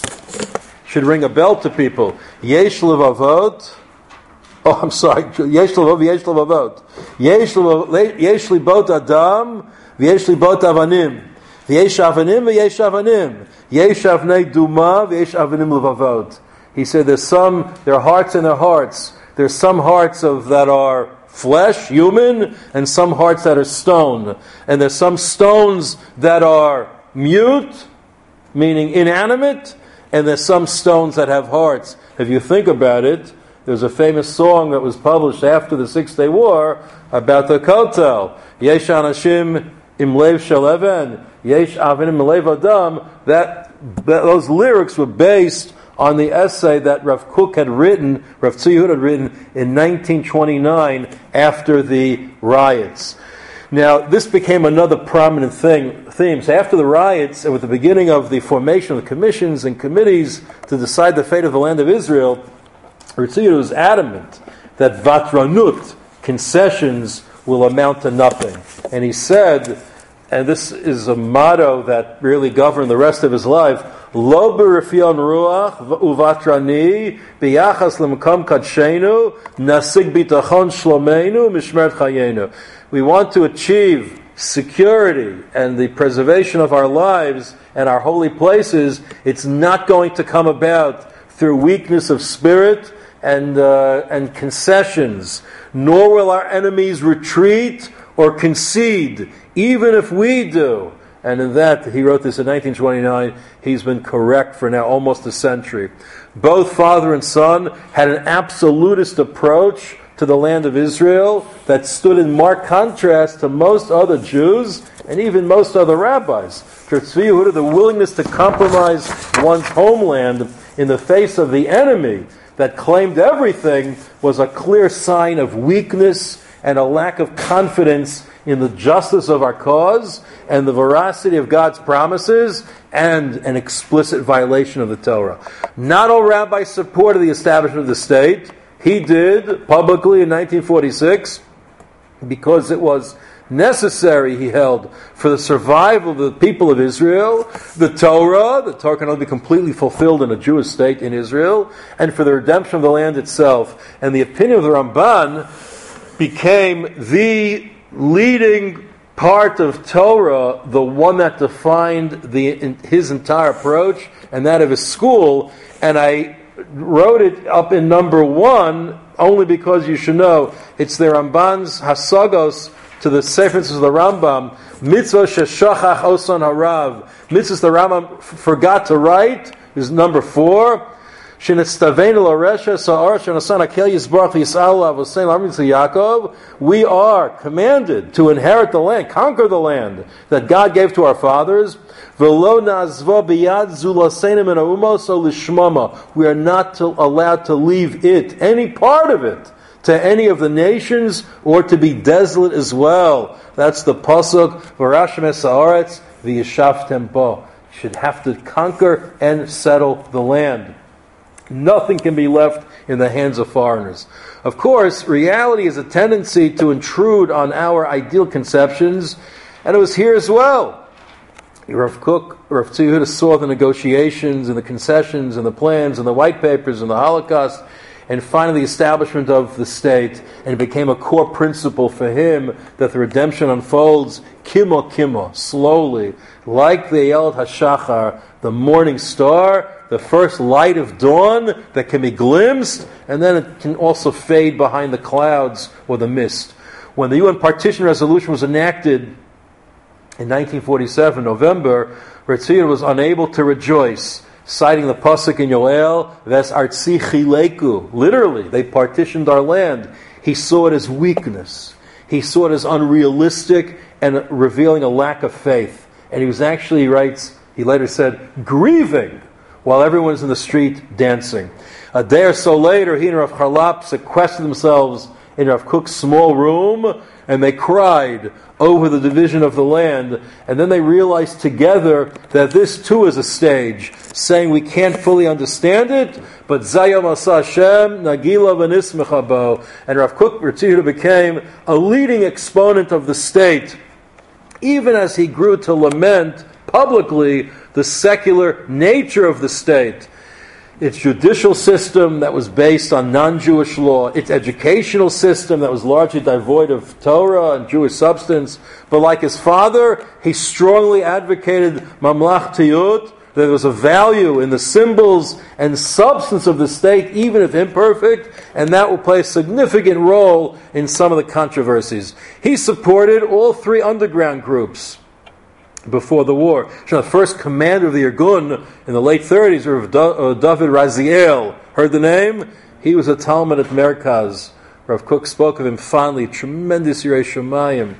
should ring a bell to people, Yesh levavot. Oh, I'm sorry. Yesh levavot, yesh levavot. Yesh libot adam, v'yesh libot avanim. V'yesh avanim, v'yesh avanim. Yesh avnei duma, v'yesh avanim levavot. He said there's some, there are hearts in their hearts. There's some hearts of that are flesh, human, and some hearts that are stone. And there's some stones that are mute, meaning inanimate, and there's some stones that have hearts. If you think about it, there's a famous song that was published after the Six-Day War about the Kotel. Yesh anashim im lev shel even, yesh avanim im lev adam. That, that those lyrics were based on the essay that Rav Kook had written, Rav Tzvi Yehuda had written in nineteen twenty-nine after the riots. Now, this became another prominent thing, theme. So after the riots, and with the beginning of the formation of the commissions and committees to decide the fate of the land of Israel, Rav Tzvi Yehuda was adamant that vatranut, concessions, will amount to nothing. And he said, and this is a motto that really governed the rest of his life, Lo b'refion ruach uvatrani b'yachas l'mekam kadshenu nasig bitachon shlomenu mishmeret chayenu. We want to achieve security and the preservation of our lives and our holy places. It's not going to come about through weakness of spirit and uh, and concessions, nor will our enemies retreat or concede, even if we do. And in that, he wrote this in nineteen twenty-nine, he's been correct for now almost a century. Both father and son had an absolutist approach to the land of Israel that stood in marked contrast to most other Jews and even most other rabbis. For Tzvi Yehuda, the willingness to compromise one's homeland in the face of the enemy that claimed everything was a clear sign of weakness and a lack of confidence in the justice of our cause and the veracity of God's promises and an explicit violation of the Torah. Not all rabbis supported the establishment of the state. He did publicly in nineteen forty-six. because it was necessary, he held, for the survival of the people of Israel, the Torah, the Torah can only be completely fulfilled in a Jewish state in Israel, and for the redemption of the land itself. And the opinion of the Ramban became the leading part of Torah, the one that defined the his entire approach and that of his school. And I wrote it up in number one only because you should know it's the Ramban's Hasagos to the Sefer of the Rambam, Mitzvah Sheshachach Osan Harav. Mitzvah the Rambam forgot to write is number four. We are commanded to inherit the land, conquer the land that God gave to our fathers. We are not to, allowed to leave it, any part of it, to any of the nations, or to be desolate as well. That's the pasuk, V'rashem es haaretz v'yishaftem bo. You should have to conquer and settle the land. Nothing can be left in the hands of foreigners. Of course, reality is a tendency to intrude on our ideal conceptions, and it was here as well. Rav Kook, Rav Tzvi Yehuda saw the negotiations and the concessions and the plans and the white papers and the Holocaust, and finally the establishment of the state, and it became a core principle for him that the redemption unfolds kimo kimo, slowly, like the Eyal HaShachar, the morning star, the first light of dawn that can be glimpsed, and then it can also fade behind the clouds or the mist. When the U N Partition Resolution was enacted in nineteen forty-seven, November, Rav Tzvi Yehuda was unable to rejoice, citing the pasuk in Yoel, Ves Artzi Chileku. Literally, they partitioned our land. He saw it as weakness. He saw it as unrealistic and revealing a lack of faith. And he was actually, he writes, he later said, grieving while everyone's in the street dancing. A day or so later, he and Rav Charlap sequestered themselves in Rav Kook's small room, and they cried over the division of the land. And then they realized together that this too is a stage, saying we can't fully understand it, but Zayam Asa Hashem, Nagila V'nismecha Bo. And Rav Kook Rav Tzvi Yehuda became a leading exponent of the state, even as he grew to lament publicly the secular nature of the state, its judicial system that was based on non-Jewish law, its educational system that was largely devoid of Torah and Jewish substance. But like his father, he strongly advocated mamlachtiyut, that there was a value in the symbols and substance of the state, even if imperfect, and that will play a significant role in some of the controversies. He supported all three underground groups before the war. The first commander of the Irgun in the late thirties, Rav David Raziel, heard the name? He was a Talmud at Merkaz. Rav Kook spoke of him fondly, tremendous Yirei Shamayim.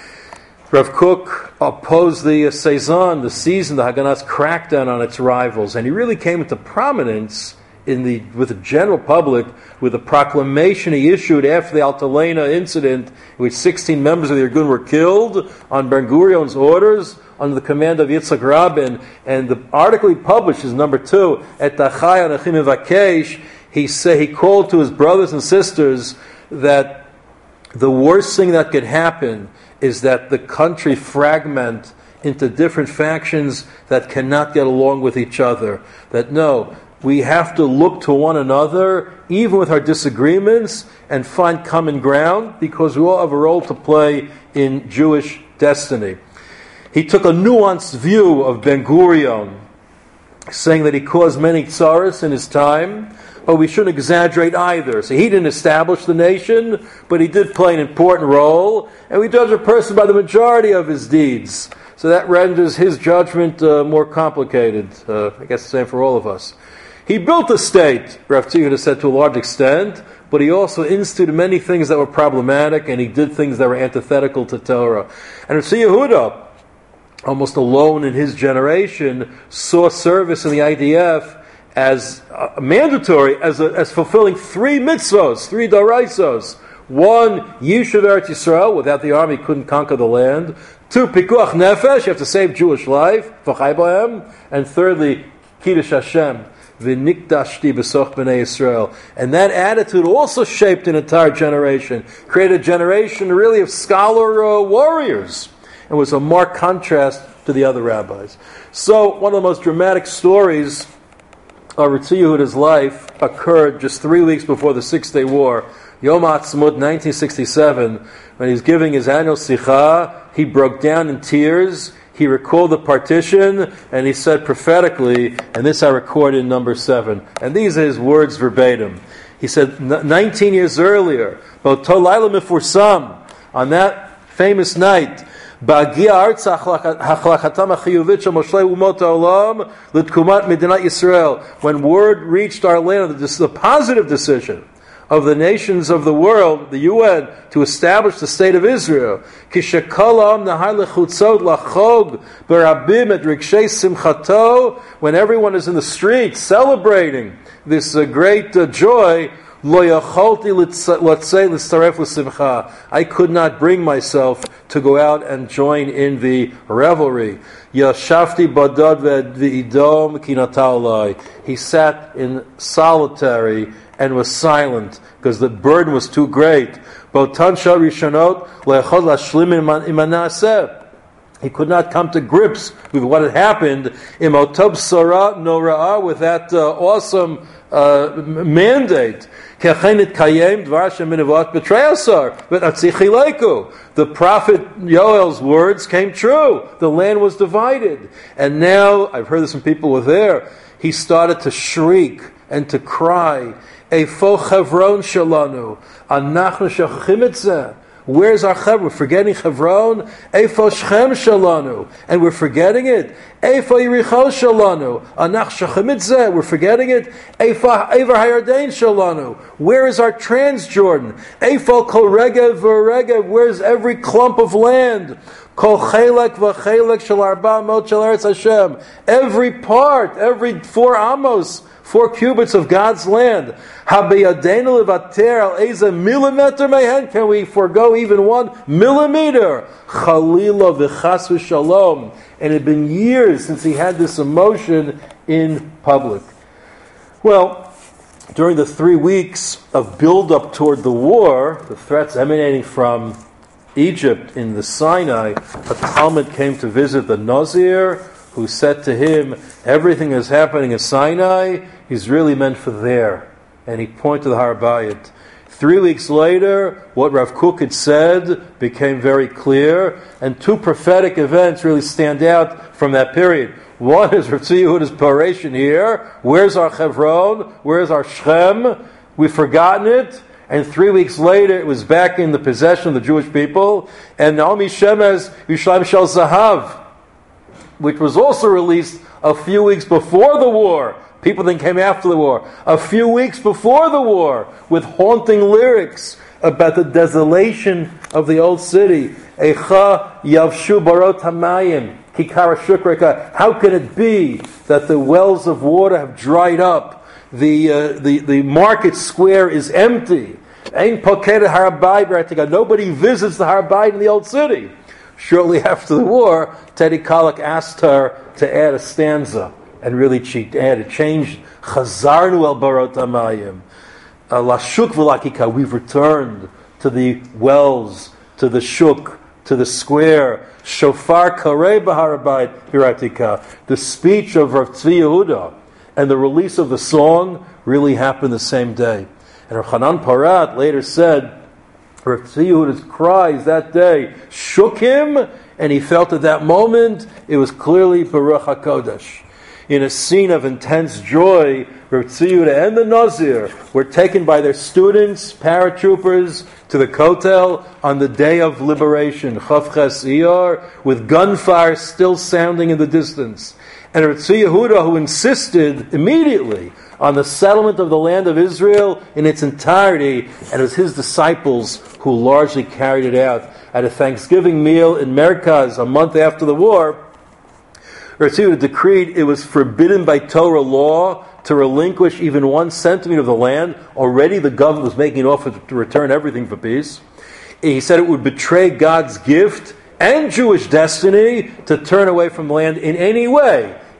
Rav Kook opposed the Seizon, the season, the Haganah's crackdown on its rivals, and he really came into prominence in the with the general public with a proclamation he issued after the Altalena incident, in which sixteen members of the Irgun were killed on Ben Gurion's orders under the command of Yitzhak Rabin. And the article he published is number two, Et Achai Anachim Evakesh. He say he called to his brothers and sisters that the worst thing that could happen is that the country fragment into different factions that cannot get along with each other. That no, we have to look to one another, even with our disagreements, and find common ground, because we all have a role to play in Jewish destiny. He took a nuanced view of Ben Gurion, saying that he caused many tsaras in his time, but we shouldn't exaggerate either. So he didn't establish the nation, but he did play an important role, and we judge a person by the majority of his deeds. So that renders his judgment uh, more complicated. Uh, I guess the same for all of us. He built a state, Rav Tzvi Yehuda said, to a large extent, but he also instituted many things that were problematic, and he did things that were antithetical to Torah. And Rav Tzvi Yehuda, almost alone in his generation, saw service in the I D F as uh, mandatory, as a, as fulfilling three mitzvos, three daraisos. One, Yishuv Eretz Yisrael, without the army you couldn't conquer the land. Two, Pikuach Nefesh, you have to save Jewish life, v'chai b'hem. And thirdly, Kiddush Hashem. v'nikdashti b'soch b'nei Yisrael. And that attitude also shaped an entire generation, created a generation really of scholar uh, warriors, and was a marked contrast to the other rabbis. So, one of the most dramatic stories of Ritzi Yehuda's life occurred just three weeks before the Six-Day War, Yom Ha'atzmaut, nineteen sixty-seven, when he was giving his annual Sicha. He broke down in tears. He recalled the partition, and he said prophetically, and this I record in number seven, and these are his words verbatim. He said, nineteen years earlier, B'oto Laila Mefursam, on that famous night, Ba'agia Arza Hachlakatam HaChiyuvit Shel Moshlei Umot HaOlam L'Tkumat Medinat Yisrael, when word reached our land, this is a positive decision of the nations of the world, the U N, to establish the state of Israel. When everyone is in the streets celebrating this uh, great uh, joy, I could not bring myself to go out and join in the revelry. He sat in solitary and was silent because the burden was too great. He could not come to grips with what had happened with that uh, awesome uh, mandate. The prophet Yoel's words came true. The land was divided. And now, I've heard this from people who were there, he started to shriek and to cry. Eifo Chevron shalanu, anachnu shachim etzeh. Where's our Chevron? We're forgetting Chevron. Eifo Shechem shalanu, and we're forgetting it. Eifo Yericho shalanu, anach shachim etzeh. We're forgetting it. Eifo Ever Hayardain shalanu. Where is our Transjordan? Eifo Kol Regev v'Regev. Where's every clump of land? Kol Chelek v'Chelek shel Arba Mot shel Eretz Hashem. Every part, every four amos, four cubits of God's land. Can we forego even one millimeter? Chalila v'chas v'shalom. And it had been years since he had this emotion in public. Well, during the three weeks of build-up toward the war, the threats emanating from Egypt in the Sinai, a Talmud came to visit the Nazir, who said to him, everything that's happening in Sinai is really meant for there. And he pointed to the Har Bayit. Three weeks later, what Rav Kook had said became very clear, and two prophetic events really stand out from that period. One is Rav Tzvi Yehuda's paration here. Where's our Chevron? Where's our Shechem? We've forgotten it. And three weeks later, it was back in the possession of the Jewish people. And Naomi Shemez, Yushalayim Shel Zahav, which was also released a few weeks before the war. People then came after the war. A few weeks before the war, with haunting lyrics about the desolation of the old city. Eicha Yavshu Barot Hamayim, Kikara Shukreka. How can it be that the wells of water have dried up? The, uh, the, the market square is empty. Ein Pokeda Har Bayit. Nobody visits the Har Bayit in the old city. Shortly after the war, Teddy Kollek asked her to add a stanza, and really she added, changed. Chazarnu el barot hamayim, lashuk v'lakika. We've returned to the wells, to the shuk, to the square. Shofar karei b'Har Bayit hiratika. The speech of Rav Tzvi Yehuda and the release of the song really happened the same day. And Rav Chanan Parat later said, Rav Tzvi Yehuda's cries that day shook him, and he felt at that moment it was clearly Baruch HaKodesh. In a scene of intense joy, Rav Tzvi Yehuda and the Nazir were taken by their students, paratroopers, to the Kotel on the day of liberation, Chav Ches Iyar, with gunfire still sounding in the distance. And Rav Tzvi Yehuda, who insisted immediately on the settlement of the land of Israel in its entirety, and it was his disciples who largely carried it out. At a Thanksgiving meal in Merkaz a month after the war, Rav Tzvi Yehuda decreed it was forbidden by Torah law to relinquish even one centimeter of the land. Already the government was making an offer to return everything for peace. He said it would betray God's gift and Jewish destiny to turn away from land in any way,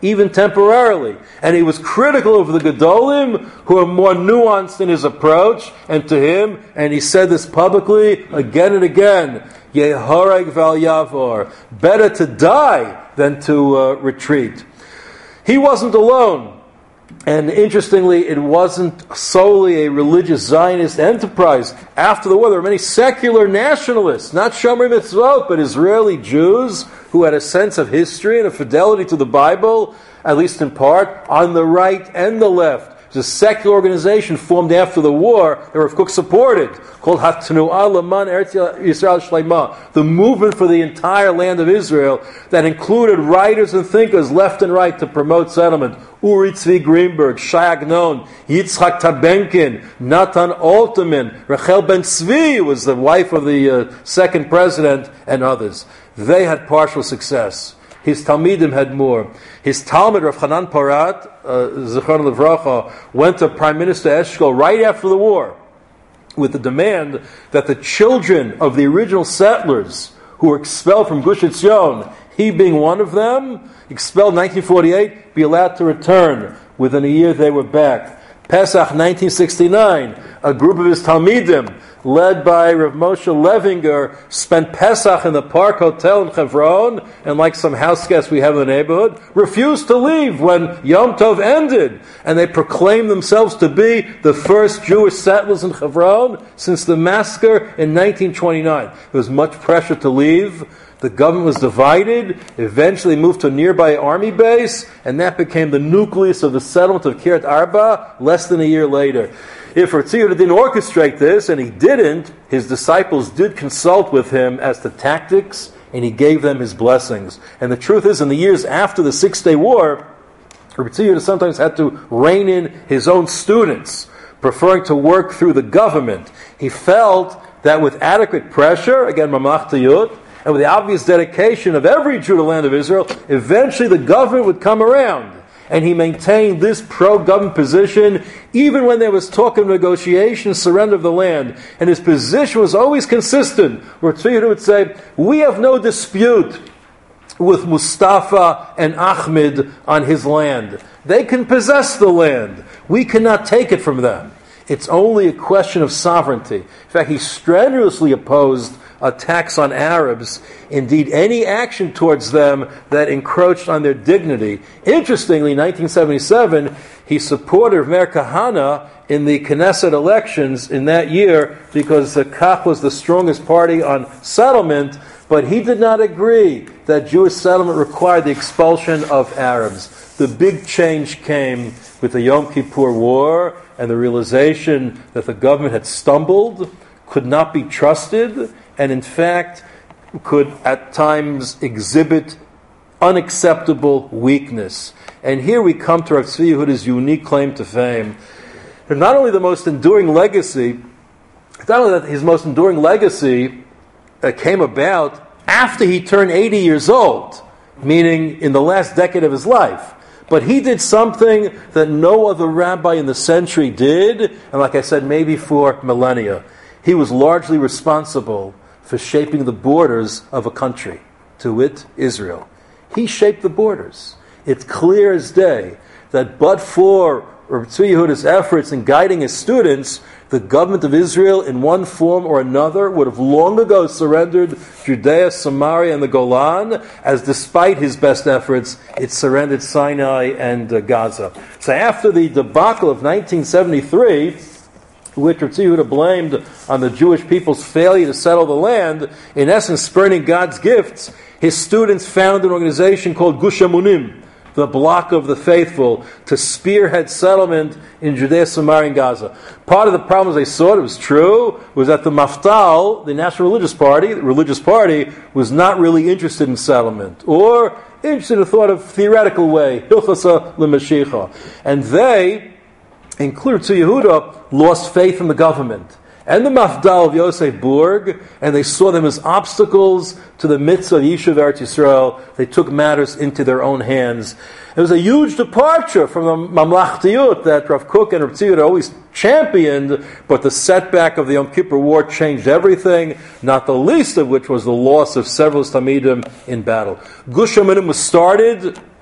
even temporarily. And he was critical of the Gedolim, who are more nuanced in his approach, and to him, and he said this publicly again and again, Yehareg val Yavor, better to die than to uh, retreat. He wasn't alone. And interestingly, it wasn't solely a religious Zionist enterprise. After the war, there were many secular nationalists, not Shomrei Mitzvot, but Israeli Jews who had a sense of history and a fidelity to the Bible, at least in part, on the right and the left. There's a secular organization formed after the war that Rav Kook supported, called Hatnu'ah L'man Eretz Yisrael Shleima, the movement for the entire land of Israel, that included writers and thinkers left and right to promote settlement. Uri Tzvi Greenberg, Shai Agnon, Yitzchak Tabenkin, Natan Alterman, Rachel Ben Tzvi was the wife of the uh, second president, and others. They had partial success. His Talmidim had more. His Talmud, Rav Chanan Parat, uh, Zichron Levracha, went to Prime Minister Eshkol right after the war with the demand that the children of the original settlers who were expelled from Gush Etzion, he being one of them, expelled in nineteen forty-eight, be allowed to return. Within a year they were back. Pesach nineteen sixty-nine, a group of his Talmidim, led by Rav Moshe Levinger, spent Pesach in the Park Hotel in Hebron, and like some house guests we have in the neighborhood, refused to leave when Yom Tov ended. And they proclaimed themselves to be the first Jewish settlers in Hebron since the massacre in nineteen twenty-nine. There was much pressure to leave. The government was divided, eventually moved to a nearby army base, and that became the nucleus of the settlement of Kiryat Arba less than a year later. If Rav Tzvi didn't orchestrate this, and he didn't, his disciples did consult with him as to tactics, and he gave them his blessings. And the truth is, in the years after the Six-Day War, Rav Tzvi sometimes had to rein in his own students, preferring to work through the government. He felt that with adequate pressure, again, Mamlachtiyut, and with the obvious dedication of every Jew to the land of Israel, eventually the government would come around. And he maintained this pro-government position even when there was talk of negotiation, surrender of the land. And his position was always consistent, where Tzvi would say, we have no dispute with Mustafa and Ahmed on his land. They can possess the land. We cannot take it from them. It's only a question of sovereignty. In fact, he strenuously opposed attacks on Arabs, indeed any action towards them that encroached on their dignity. Interestingly, in nineteen seventy-seven, he supported Meir Kahana in the Knesset elections in that year because the Kach was the strongest party on settlement, but he did not agree that Jewish settlement required the expulsion of Arabs. The big change came with the Yom Kippur War and the realization that the government had stumbled, could not be trusted, and in fact could at times exhibit unacceptable weakness. And here we come to Rav Tzvi Yehuda's unique claim to fame. And not only the most enduring legacy, not only that his most enduring legacy uh, came about after he turned eighty years old, meaning in the last decade of his life, but he did something that no other rabbi in the century did, and like I said, maybe for millennia. He was largely responsible for shaping the borders of a country, to wit, Israel. He shaped the borders. It's clear as day that but for Rav Tzvi Yehuda's efforts in guiding his students, the government of Israel, in one form or another, would have long ago surrendered Judea, Samaria, and the Golan, as despite his best efforts, it surrendered Sinai and uh, Gaza. So after the debacle of nineteen seventy-three, which Rav Tzvi Yehuda blamed on the Jewish people's failure to settle the land, in essence spurning God's gifts, his students founded an organization called Gush Emunim, the Block of the Faithful, to spearhead settlement in Judea, Samaria, and Gaza. Part of the problems they saw, it was true, was that the Maftal, the National Religious Party, the religious party, was not really interested in settlement, or interested in a thought of theoretical way, Hilchasa L'Mashiach. And they, including Tzvi Yehuda, lost faith in the government and the Mafdal of Yosef Burg, and they saw them as obstacles to the mitzvah of Yishuv Eretz Yisrael. They took matters into their own hands. It was a huge departure from the Mamlachtiyut that Rav Kook and Rav Tzvi Yehuda always championed, but the setback of the Yom Kippur War changed everything, not the least of which was the loss of several Talmidim in battle. Gush Emunim was started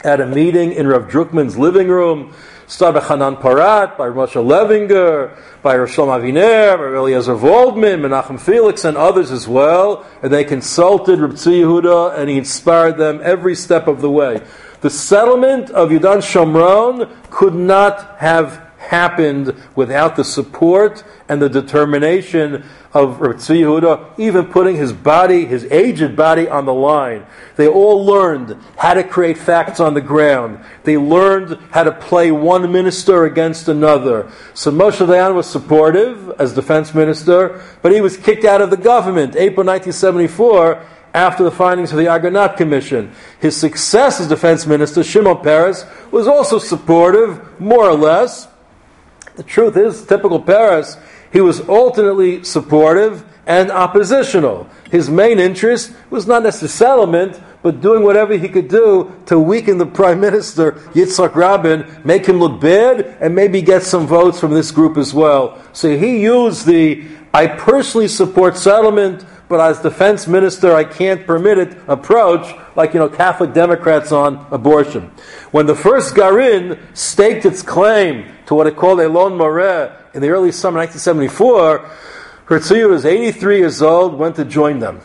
at a meeting in Rav Druckmann's living room, started by Hanan Parat, by Moshe Levinger, by Rav Shlomo Aviner, by Eliezer Waldman, Menachem Felix, and others as well. And they consulted Reb Tzvi Yehuda, and he inspired them every step of the way. The settlement of Yudan Shomron could not have happened without the support and the determination of Reb Tzvi Yehuda, even putting his body, his aged body, on the line. They all learned how to create facts on the ground. They learned how to play one minister against another. So Moshe Dayan was supportive as defense minister, but he was kicked out of the government, April nineteen seventy-four, after the findings of the Argonaut Commission. His success as defense minister, Shimon Peres, was also supportive, more or less. The truth is, typical Peres, he was alternately supportive and oppositional. His main interest was not necessarily settlement, but doing whatever he could do to weaken the Prime Minister, Yitzhak Rabin, make him look bad, and maybe get some votes from this group as well. So he used the, I personally support settlement, but as defense minister, I can't permit it approach, like, you know, Catholic Democrats on abortion. When the first Garin staked its claim to what it called Elon Moreh in the early summer of nineteen seventy-four, Herzl was eighty-three years old, went to join them.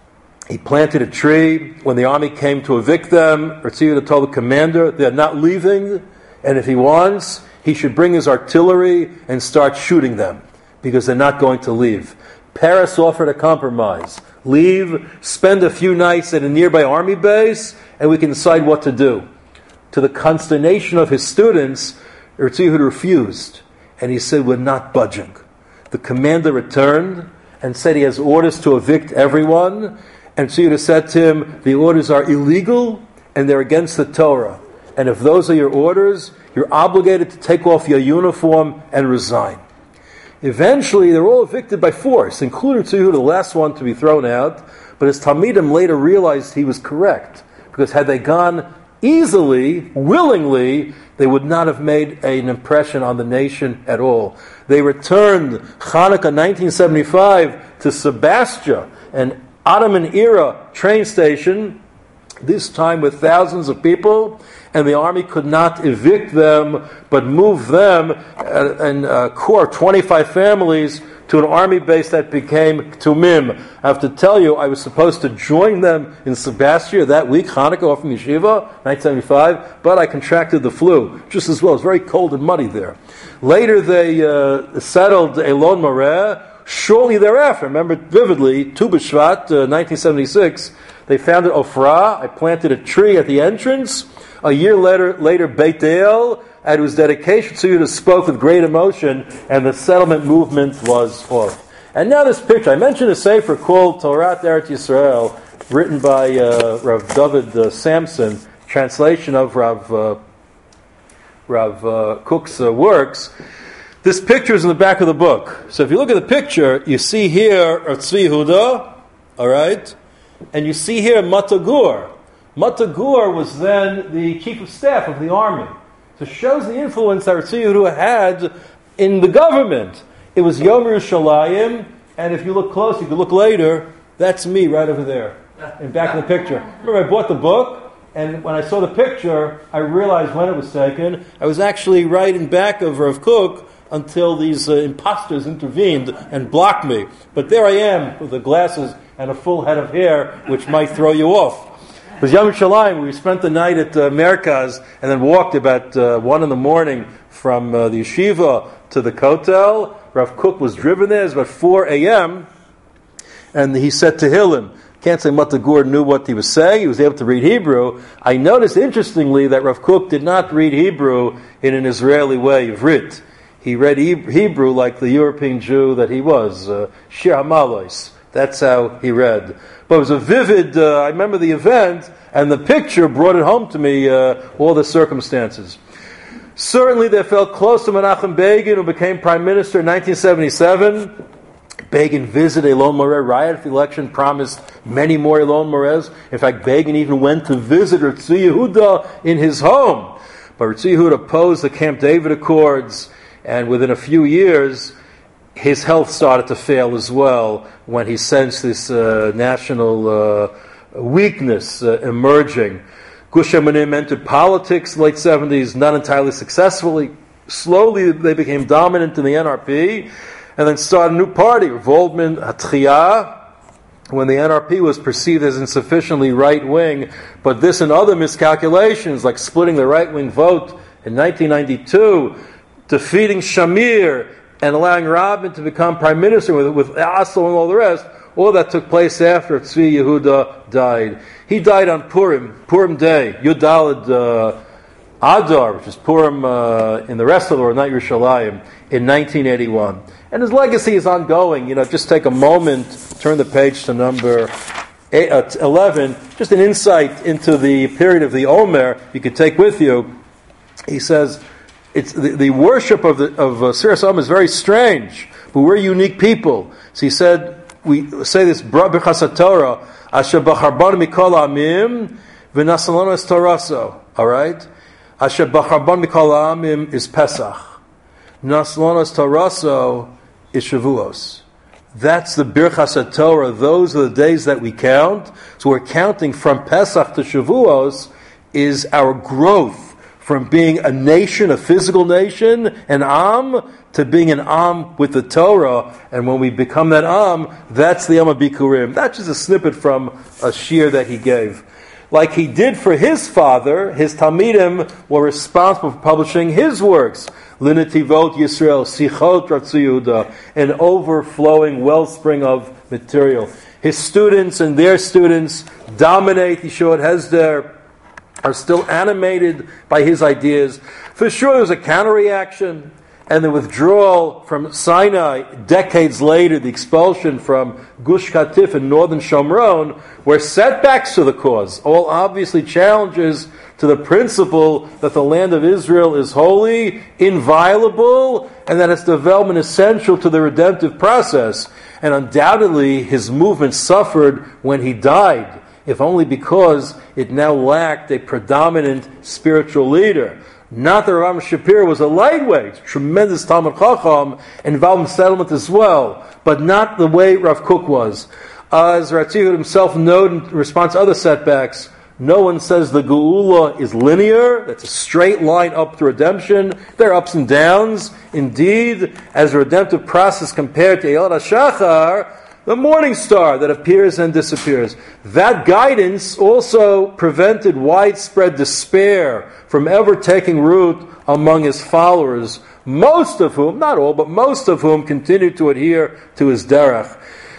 He planted a tree. When the army came to evict them, Herzl told the commander they're not leaving, and if he wants, he should bring his artillery and start shooting them, because they're not going to leave. Peres offered a compromise. Leave, spend a few nights at a nearby army base, and we can decide what to do. To the consternation of his students, Herzl refused, and he said, we're not budging. The commander returned and said he has orders to evict everyone, and Herzl said to him, the orders are illegal and they're against the Torah. And if those are your orders, you're obligated to take off your uniform and resign. Eventually, they're all evicted by force, including Herzl, the last one to be thrown out. But his Talmidim later realized he was correct, because had they gone easily, willingly, they would not have made an impression on the nation at all. They returned Hanukkah nineteen seventy-five to Sebastia, an Ottoman-era train station, this time with thousands of people, and the army could not evict them, but move them uh, in a core of twenty-five families to an army base that became Tumim. I have to tell you, I was supposed to join them in Sebastia that week, Hanukkah, off from Yeshiva, nineteen seventy-five, but I contracted the flu, just as well. It's very cold and muddy there. Later they uh, settled Elon Moreh. Shortly thereafter, remember vividly, Tu B'Shvat, uh, nineteen seventy-six, they founded Ofra. I planted a tree at the entrance. A year later, later Beit El, at whose dedication to you, spoke with great emotion, and the settlement movement was off. And now this picture. I mentioned a sefer called Torat Eretz Yisrael, written by uh, Rav David uh, Samson, translation of Rav, uh, Rav uh, Kook's uh, works. This picture is in the back of the book. So if you look at the picture, you see here Tzvi Yehuda, all right, and you see here Matagur. Matagur was then the chief of staff of the army. So it shows the influence that Tzvi Yehuda had in the government. It was Yom Yerushalayim, and if you look close, you can look later, that's me right over there, in back of the picture. Remember, I bought the book, and when I saw the picture, I realized when it was taken. I was actually right in back of Rav Kook until these uh, imposters intervened and blocked me. But there I am with the glasses and a full head of hair, which might throw you off. It was Yom Yerushalayim. We spent the night at uh, Merkaz and then walked about uh, one in the morning from uh, the yeshiva to the Kotel. Rav Kook was driven there. It was about four a.m. and he said Tehillim. Can't say Matagur knew what he was saying. He was able to read Hebrew. I noticed, interestingly, that Rav Kook did not read Hebrew in an Israeli way, Ivrit. He read Hebrew like the European Jew that he was, uh, Shir HaMalos. That's how he read. But it was a vivid, uh, I remember the event, and the picture brought it home to me, uh, all the circumstances. Certainly they felt close to Menachem Begin, who became prime minister in nineteen seventy-seven. Begin visited Elon Moreh right after the election, promised many more Elon Morehs. In fact, Begin even went to visit Tzvi Yehuda in his home. But Tzvi Yehuda opposed the Camp David Accords, and within a few years, his health started to fail as well when he sensed this uh, national uh, weakness uh, emerging. Gush Emanim entered politics late seventies, not entirely successfully. Slowly they became dominant in the N R P, and then started a new party, Revoltman Hatchiyah, when the N R P was perceived as insufficiently right-wing. But this and other miscalculations, like splitting the right-wing vote in nineteen ninety-two, defeating Shamir, and allowing Rabin to become prime minister with, with Aslo and all the rest, all that took place after Tzvi Yehuda died. He died on Purim, Purim Day, Yudalad uh, Adar, which is Purim uh, in the rest of the world, not Yerushalayim, in nineteen eighty-one. And his legacy is ongoing. You know, just take a moment, turn the page to number eight, uh, eleven, just an insight into the period of the Omer you could take with you. He says, it's the, the worship of the of uh, Siras Omer is very strange, but we're unique people. So he said, we say this, B'chas Torah, Asher b'charban mikol amim, v'nasalon es toraso. All right? Asher b'charban mikol amim is Pesach. Nasalon es toraso is Shavuos. That's the Birchas Torah. Those are the days that we count. So we're counting from Pesach to Shavuos is our growth from being a nation, a physical nation, an Am, to being an Am with the Torah. And when we become that Am, that's the Yom HaBikurim. That's just a snippet from a shir that he gave. Like he did for his father, his Talmidim were responsible for publishing his works. L'netivot Yisrael, Sichot Ratzu Yehuda, an overflowing wellspring of material. His students and their students dominate Yeshivat Hesder, are still animated by his ideas. For sure, there was a counter-reaction, and the withdrawal from Sinai decades later, the expulsion from Gush Katif in northern Shomron, were setbacks to the cause, all obviously challenges to the principle that the land of Israel is holy, inviolable, and that its development is essential to the redemptive process. And undoubtedly, his movement suffered when he died, if only because it now lacked a predominant spiritual leader. Not that Rav Shapir was a lightweight, tremendous Talmud Chacham, involved in settlement as well, but not the way Rav Kook was. Uh, as Rav Tzvi himself noted in response to other setbacks, no one says the Geula is linear, that's a straight line up to redemption. There are ups and downs. Indeed, as a redemptive process compared to Eyal HaShachar, the morning star that appears and disappears. That guidance also prevented widespread despair from ever taking root among his followers, most of whom, not all, but most of whom continued to adhere to his derech.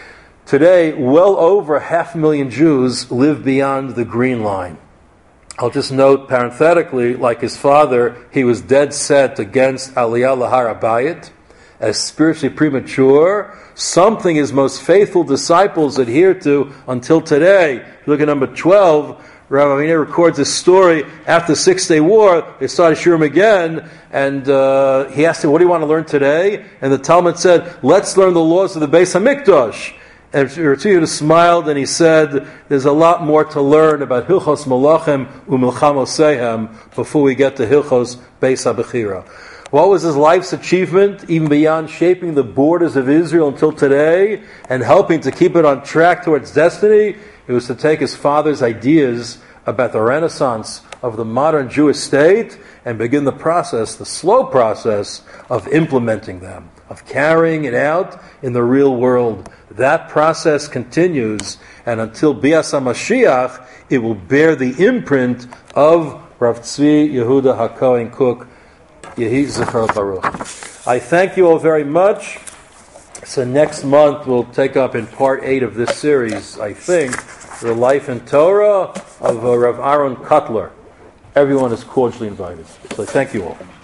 Today, well over half a million Jews live beyond the green line. I'll just note parenthetically, like his father, he was dead set against Aliyah Lahar Abayit, as spiritually premature, something his most faithful disciples adhere to until today. Look at number twelve. Rabbi Aviner records this story. After the Six-Day War, they started Shurim again, and uh, he asked him, what do you want to learn today? And the Talmud said, let's learn the laws of the Beis HaMikdash. And Tzvi smiled and he said, there's a lot more to learn about Hilchos Malachim u'Milchamosehem before we get to Hilchos Beis HaBechira. What was his life's achievement, even beyond shaping the borders of Israel until today and helping to keep it on track towards destiny? It was to take his father's ideas about the renaissance of the modern Jewish state and begin the process, the slow process, of implementing them, of carrying it out in the real world. That process continues, and until Bias HaMashiach, it will bear the imprint of Rav Tzvi Yehuda HaKohen Kook, Yehi Zechar Baruch. I thank you all very much. So next month we'll take up in part eight of this series, I think, the life and Torah of uh, Rav Aaron Kotler. Everyone is cordially invited. So thank you all.